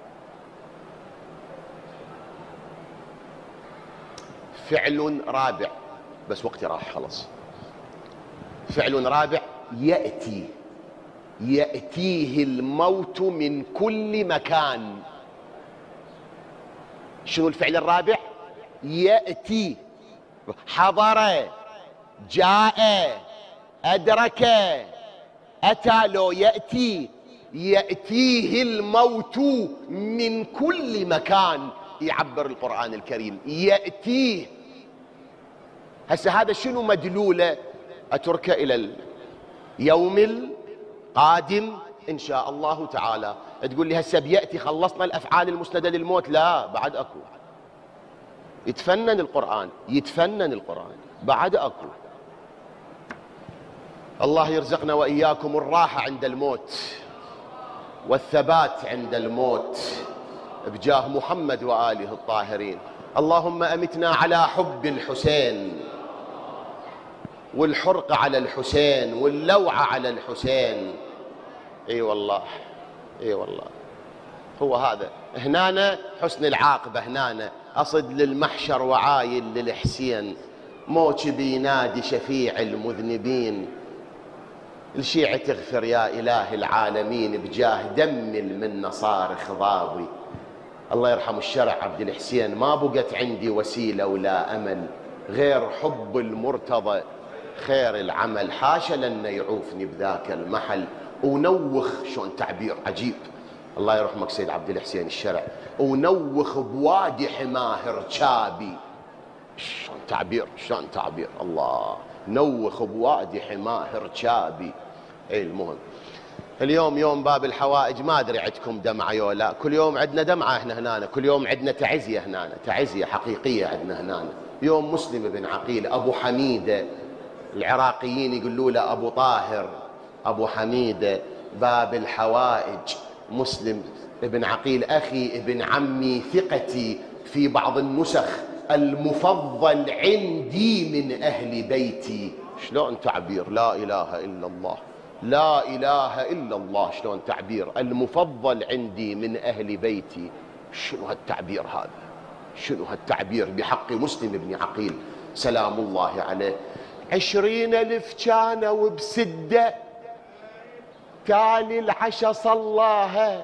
فعل رابع، بس وقتي راح خلص. فعل رابع: يأتي يأتيه الموت من كل مكان. شنو الفعل الرابع؟ يأتي. حضر، جاء، أدرك، أتى. لو يأتي، يأتيه الموت من كل مكان، يعبر القرآن الكريم يأتيه. هسه هذا شنو مدلوله؟ أترك إلى اليوم القادم إن شاء الله تعالى. تقول لي هسه بيأتي خلصنا الأفعال المسندة للموت؟ لا، بعد أكو. يتفنن القرآن، يتفنن القرآن، بعد أكو. الله يرزقنا وإياكم الراحة عند الموت والثبات عند الموت بجاه محمد وآله الطاهرين. اللهم أمتنا على حب الحسين، والحرق على الحسين، واللوعة على الحسين. اي والله، اي والله، هو هذا. هنانا حسن العاقبة، هنانا أصد للمحشر وعايل للحسين، موج بينادي شفيع المذنبين. الشيعة تغفر يا إله العالمين بجاه دم المنة صارخ ضاوي. الله يرحم الشرع عبد الحسين، ما بقت عندي وسيلة ولا أمل غير حب المرتضى خير العمل. حاشا لن يعوفني بذاك المحل. ونوخ، شلون تعبير عجيب، الله يرحمك سيد عبد الحسين الشرع، ونوخ بوادي حماه ركابي. شلون تعبير، شلون تعبير، الله. نوخ بوادي حماه ركابي. اي المهم، اليوم يوم باب الحوائج، ما ادري عندكم دمعه يولا. كل يوم عندنا دمعه احنا هنا، كل يوم عندنا تعزيه هنا، تعزيه حقيقيه عندنا هنا. يوم مسلم بن عقيل، ابو حميده، العراقيين يقولوا له ابو طاهر، ابو حميده. باب الحوائج، مسلم بن عقيل، اخي ابن عمي، ثقتي في بعض النسخ، المفضل عندي من اهل بيتي. شلون تعبير، لا اله الا الله، لا اله الا الله. شلون تعبير المفضل عندي من اهل بيتي. شنو هالتعبير هذا، شنو هالتعبير بحق مسلم بن عقيل سلام الله عليه. عشرين الف كانوا بسده، تالي العشا صلاها.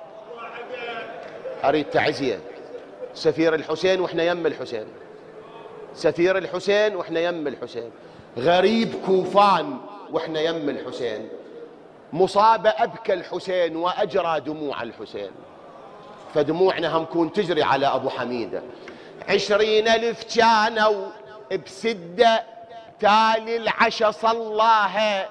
اريد تعزيه. سفير الحسين واحنا يم الحسين، سفير الحسين واحنا يم الحسين، غريب كوفان واحنا يم الحسين، مصاب أبكى الحسين وأجرى دموع الحسين، فدموعنا هم كون تجري على أبو حميدة. عشرين ألف كانوا بسدة، تالي العشا صلاها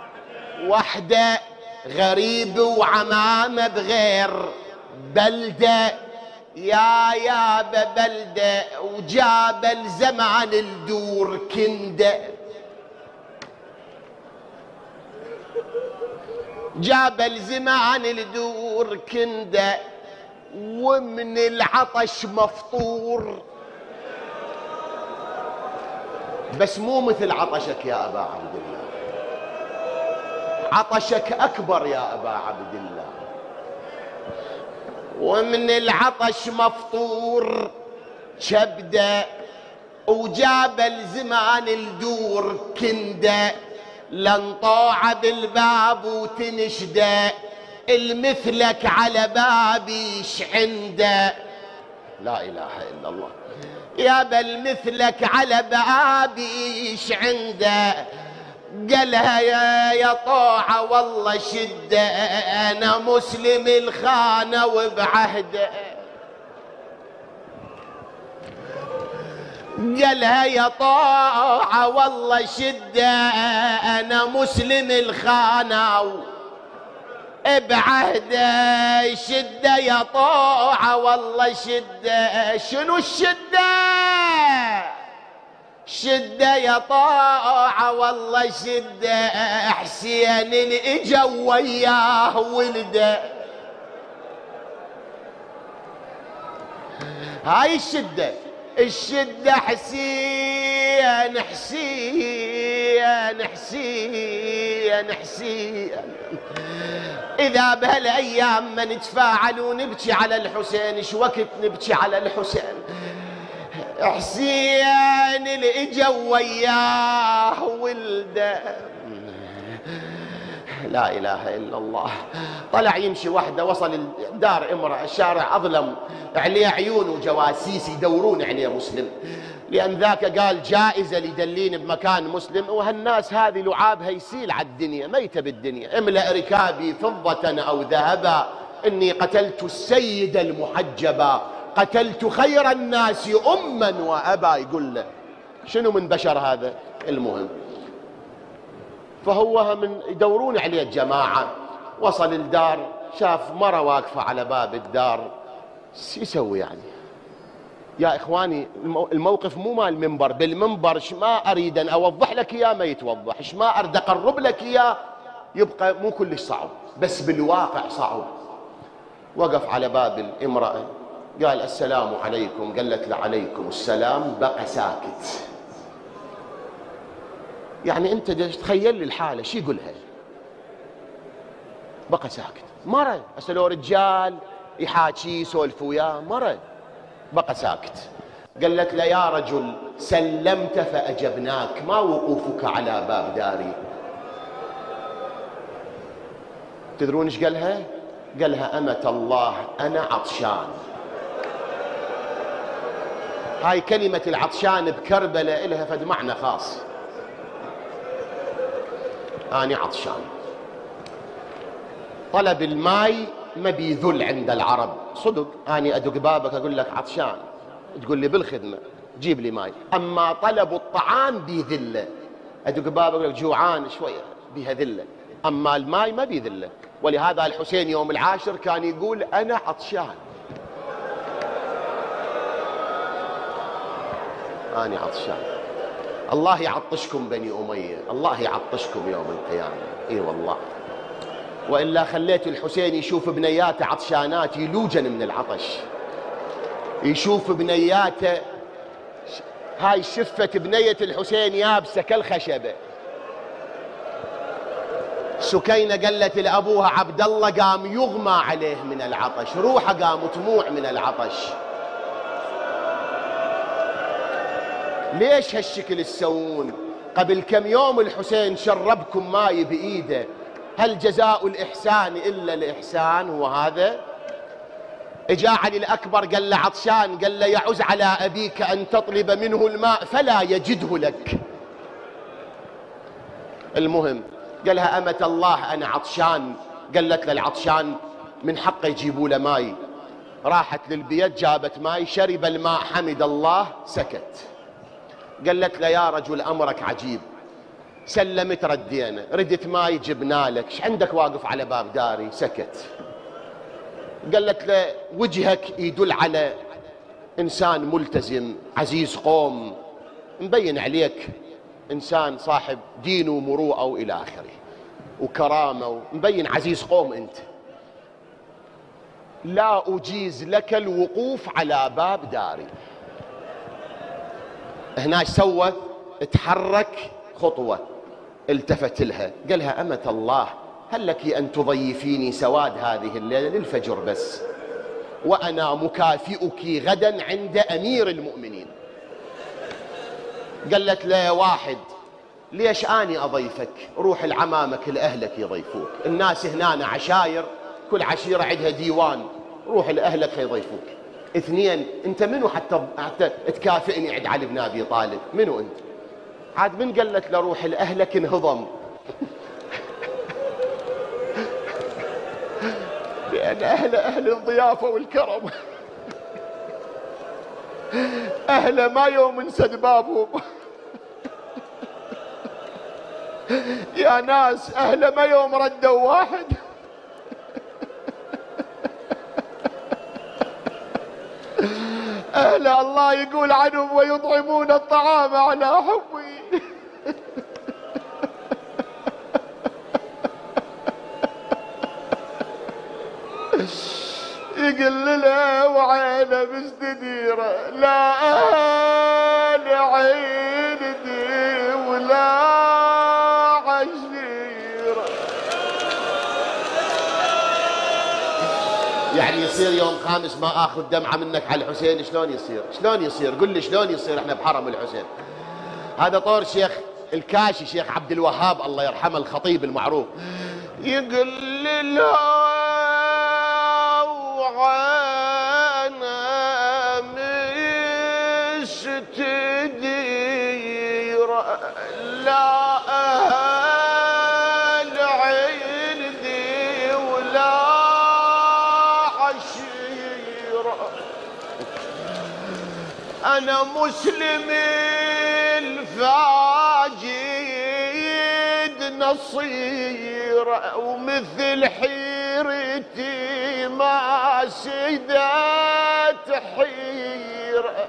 وحدة، غريب وعمامة بغير بلدة، يا يا ببلدة وجاب الزمان الدور كندة، جاب الزمان الدور كندة، ومن العطش مفطور. بس مو مثل عطشك يا أبا عبد الله، عطشك أكبر يا أبا عبد الله. ومن العطش مفطور كبدة، وجاب الزمان الدور كندة، لنطوع بالباب وتنشده، المثلك على بابيش عنده. لا إله إلا الله. يا بل مثلك على بابيش عنده، قالها يا يا طوعة والله شدة، أنا مسلم الخانة وبعهده. قالها يا طوعة والله شدة، أنا مسلم الخانة بعهده. شدة يا طوعة والله شدة. شنو الشدة؟ شدة يا طاعة والله شدة، حسين الإجا وياه ولده. هاي الشدة، الشدة حسين حسين حسين حسين. إذا بهالأيام ما نتفاعل ونبكي على الحسين، إيش وقت نبكي على الحسين؟ حسين اللي إجا وياه ولده. لا إله إلا الله. طلع يمشي وحده، وصل دار امرأة، الشارع أظلم، عليه عيون وجواسيس يدورون عليه مسلم، لأن ذاك قال جائزة ليدلين بمكان مسلم. وهالناس هذه لعابها يسيل على الدنيا، ميتة بالدنيا. املأ ركابي فضة أو ذهبا، إني قتلت السيد المحجبا، قتلت خير الناس أما وأبا. يقول له شنو من بشر هذا؟ المهم، فهو من يدورون عليه الجماعة. وصل الدار، شاف مرة واقفة على باب الدار. شو يسوي يعني؟ يا إخواني الموقف مو مال منبر، بالمنبر ايش ما أريد أن أوضح لك إياه ما يتوضح، ايش ما أريد أقرب لك إياه يبقى مو كلش صعب، بس بالواقع صعب. وقف على باب الامرأة، قال السلام عليكم، قالت له عليكم السلام، بقى ساكت. يعني أنت تخيل لي الحالة شو يقولها؟ بقى ساكت. مرة أسألوا رجال يحاكي يسولف وياه، مرة بقى ساكت. قالت له يا رجل سلمت فأجبناك، ما وقوفك على باب داري؟ تدرون ايش قالها؟ قالها أمة الله أنا عطشان. هاي كلمة العطشان بكربلة إلها فد معنى خاص. أنا عطشان. طلب الماي ما بيذل عند العرب، صدق. أنا أدق بابك أقول لك عطشان، تقول لي بالخدمة جيب لي ماي. أما طلب الطعام بيذله، أدق بابك أقول لك جوعان شوية بيها ذلة. أما الماي ما بيذله. ولهذا الحسين يوم العاشر كان يقول أنا عطشان، أنا عطشان. الله يعطشكم بني أمية، الله يعطشكم يوم القيامة. إي والله. وإلا خليت الحسين يشوف بنياته عطشانات يلوجن من العطش، يشوف بنياته. هاي شفة بنية الحسين يابسة كالخشبة. سكينة قالت لأبوها عبد الله قام يغمى عليه من العطش، روحه قام تموع من العطش. ليش هالشكل تسوون؟ قبل كم يوم الحسين شربكم ماي بإيده، هل جزاء الإحسان إلا الإحسان؟ هو هذا. اجا علي الأكبر قال له عطشان، قال له يعز على أبيك أن تطلب منه الماء فلا يجده لك. المهم قالها أمة الله أنا عطشان. قالت له العطشان من حقه يجيبوا له ماي. راحت للبيت جابت ماي، شرب الماء حمد الله سكت. قالت له يا رجل أمرك عجيب، سلمت ردينا، ردت ماي جبنا لك، ايش عندك واقف على باب داري؟ سكت. قالت له وجهك يدل على إنسان ملتزم عزيز قوم، مبين عليك إنسان صاحب دين ومروءة وإلى آخره وكرامة، مبين عزيز قوم أنت. لا أجيز لك الوقوف على باب داري. هنا سوى؟ تحرك خطوة، التفت لها قالها أمة الله هل لك أن تضيفيني سواد هذه الليلة للفجر بس، وأنا مكافئك غدا عند أمير المؤمنين. قالت له واحد ليش أني أضيفك؟ روح لعمامك لأهلك يضيفوك، الناس هنا عشاير، كل عشيرة عندها ديوان، روح لأهلك يضيفوك. اثنين أنت منو حتى, حتى تكافئني عند علي بن أبي طالب؟ منو أنت؟ عاد من قالت له روح لأهلك انهضم. لأن أهل أهل الضيافة والكرم، أهل ما يوم انسد بابهم. يا ناس أهل ما يوم ردوا واحد. أهل الله يقول عنهم ويطعمون الطعام على حبي. يقول له وعينه مستديرة لا أهل عيني ولا عشيرة. يعني يصير يوم خامس ما اخذ دمعة منك على الحسين؟ شلون يصير؟ شلون يصير؟ قل لي شلون يصير احنا بحرم الحسين؟ هذا طور شيخ الكاشي شيخ عبد الوهاب الله يرحمه الخطيب المعروف، يقول له وعانا مستدير لا أهل عندي ولا عشيرة، أنا مسلم الفاجد نصير ومثل حيرتي ما سدت حيرة.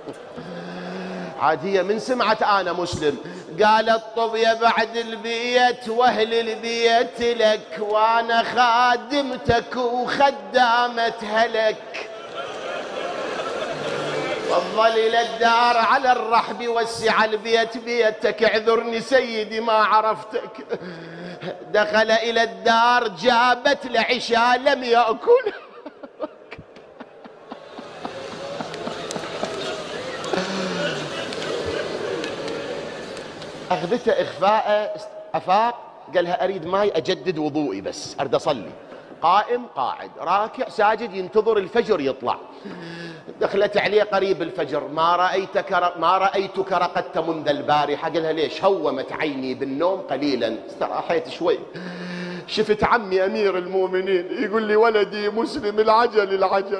عادية من سمعت أنا مسلم قالت طب يا بعد البيت وأهل البيت لك وأنا خادمتك وخدامة هلك، تفضل إلى الدار على الرحب وسع البيت بيتك، اعذرني سيدي ما عرفتك. دخل إلى الدار جابت العشاء لم يأكل. أخذته إخفاء، أفاق قالها أريد ماي أجدد وضوئي بس أريد أصلي. قائم قاعد راكع ساجد ينتظر الفجر يطلع. دخلت عليه قريب الفجر ما رأيتك ما رأيتك رقدت منذ البارحة. قالها ليش؟ هومت عيني بالنوم قليلا استراحيت شوي، شفت عمي أمير المؤمنين يقول لي ولدي مسلم العجل العجل.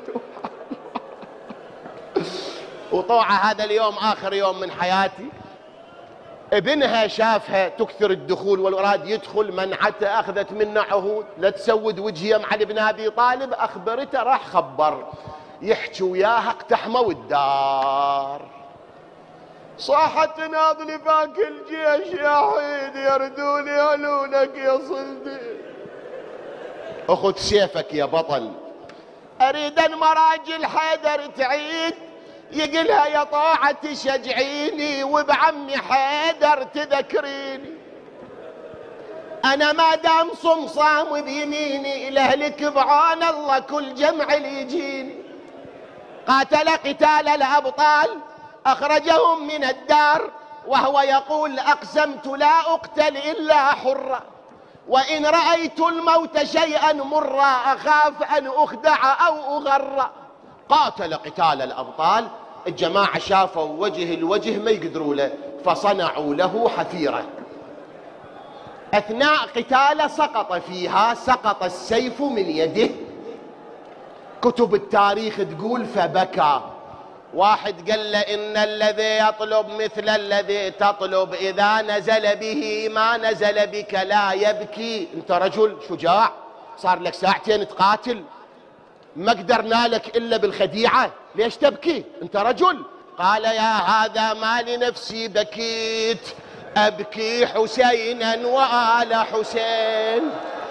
وطوع هذا اليوم آخر يوم من حياتي، ابنها شافها تكثر الدخول والأراد يدخل منعته، أخذت منه عهود لا تسود وجهي مع ابن أبي طالب، أخبرته راح خبر يحكي وياها اقتحموا الدار. صاحت ناضلي فاك الجيش يا حين يردون يهلونك يا صلدي، أخذ سيفك يا بطل. أريد أن مراجل حيدر تعيد، يقلها يا طاعة تشجعيني وبعمي حيدر تذكريني، أنا ما دام صمصام بيميني لأهلك بعون الله كل جمع يجيني. قاتل قتال الأبطال أخرجهم من الدار وهو يقول أقسمت لا أقتل إلا حرا، وإن رأيت الموت شيئا مرا أخاف أن أخدع أو أغر. قاتل قتال الأبطال، الجماعة شافوا وجه الوجه ما يقدروا له فصنعوا له حفيرة. أثناء قتاله سقط فيها، سقط السيف من يده. كتب التاريخ تقول فبكى. واحد قال له إن الذي يطلب مثل الذي تطلب إذا نزل به ما نزل بك لا يبكي. أنت رجل شجاع صار لك ساعتين تقاتل ما قدرنا لك إلا بالخديعة، ليش تبكي؟ أنت رجل. قال يا هذا ما لنفسي بكيت، أبكي حسينا وآل حسين.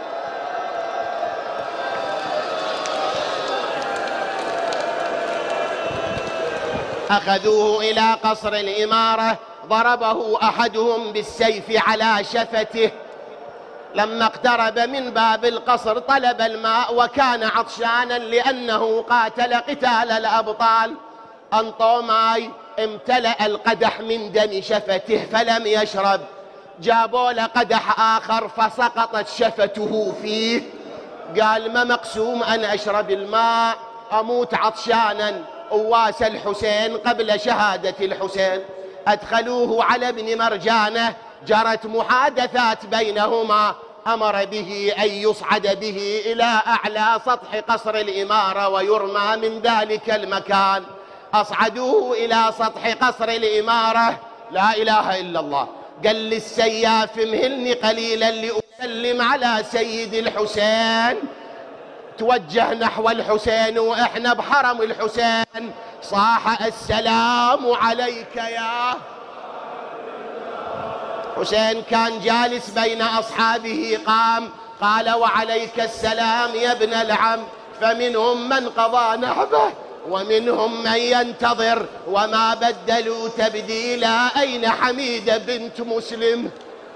أخذوه إلى قصر الإمارة، ضربه أحدهم بالسيف على شفته. لما اقترب من باب القصر طلب الماء وكان عطشانا لأنه قاتل قتال الأبطال. أنطوا ماي، امتلأ القدح من دم شفته فلم يشرب. جابوا له قدح آخر فسقطت شفته فيه. قال ما مقسوم أن أشرب الماء أموت عطشانا أواس الحسين قبل شهادة الحسين. أدخلوه على ابن مرجانة، جرت محادثات بينهما، أمر به أن يصعد به إلى أعلى سطح قصر الإمارة ويرمى من ذلك المكان. أصعدوه إلى سطح قصر الإمارة. لا إله إلا الله. قال للسياف مهلني قليلا لأسلم على سيد الحسين. توجه نحو الحسين وإحنا بحرم الحسين. صاح السلام عليك يا حسين. كان جالس بين أصحابه قام قال وعليك السلام يا ابن العم. فمنهم من قضى نحبه ومنهم من ينتظر وما بدلوا تبديلا. أين حميدة بنت مسلم؟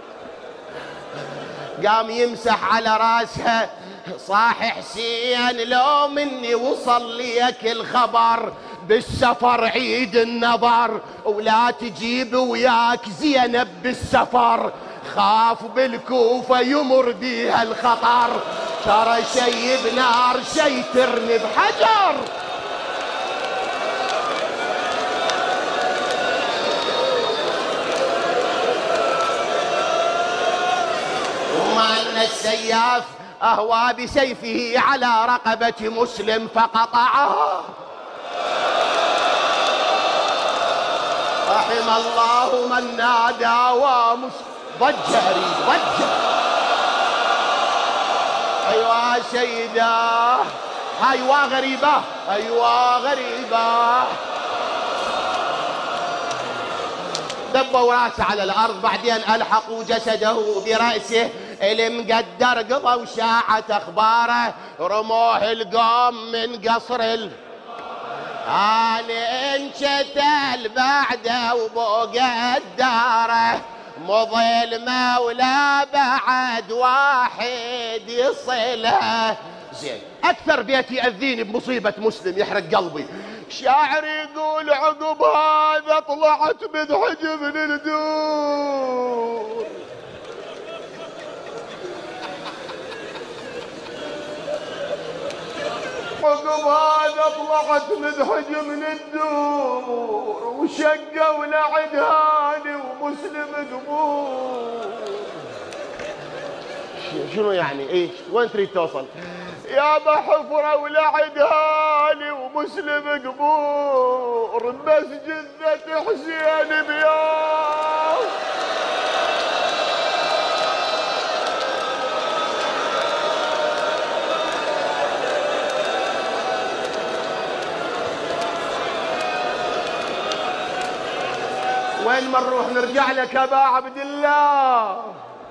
قام يمسح على راسها، صاح حسين لو مني وصل ليك الخبر بالسفر عيد النظر، ولا تجيب وياك زينب بالسفر، خاف بالكوفة يمر بيها الخطر، ترى شي بنار شي ترمي بحجر. وما أن السياف أهوى بسيفه على رقبة مسلم فقطعها. رحم الله من نادى ومسلم ضج أريد ضج. أيوة سيدة، أيوة غريبة، أيوة غريبة. دبوا راسه على الأرض، بعدين ألحقوا جسده برأسه المقدر، قضوا شاعة أخباره، رموه القوم من قصر ال أنا انشتل بعده وبقى الداره، مظلمة ولا بعد واحد يصلها. زين، أكثر بيت يأذيني بمصيبة مسلم يحرق قلبي، شاعر يقول عقب هذا طلعت بدحج من الدور، عقب هذا طلعت مدحج من الدور، وشقوا لعد هاني ومسلم قبور. شنو يعني؟ ايش؟ وين تريد توصل؟ يابا حفرة ولعد هاني ومسلم قبور، بس جثة حسين بيوم. وين ما نروح نرجع لك ابا عبد الله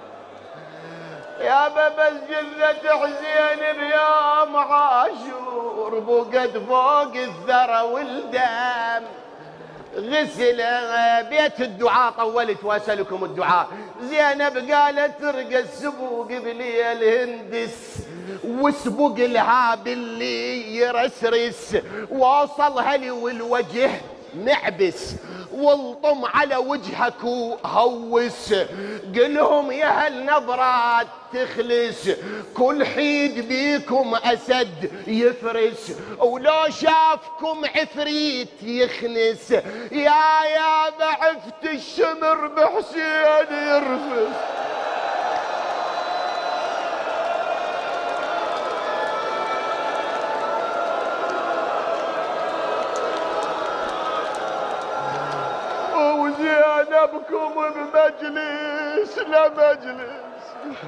يا بس جلة حسين بيوم عاشور، بقد فوق الثرى والدم غسل بيت الدعاء. طولت واسألكم الدعاء. زينب قالت ترقى السبوق بليل هندس، وسبق لها باللي يرسرس، وصلها لي والوجه معبس، والطم على وجهك وهوس، قلهم يا هالنظرات تخلس، كل حيد بيكم أسد يفرس، ولو شافكم عفريت يخنس، يا يا بعفت الشمر بحسين يرفس. زينبكم بمجلس لا مجلس،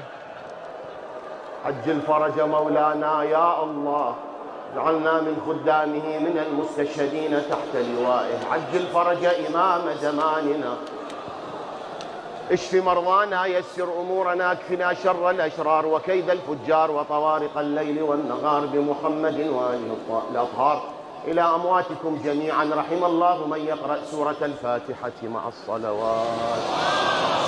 عجل فرج مولانا يا الله، جعلنا من خدامه من المستشهدين تحت لوائه، عجل فرج إمام زماننا، اشف مرضانا، يسر أمورنا، اكفنا شر الأشرار وكيد الفجار وطوارق الليل والنهار، بمحمد وآله الأطهار. إلى أمواتكم جميعا، رحم الله من يقرأ سورة الفاتحة مع الصلوات.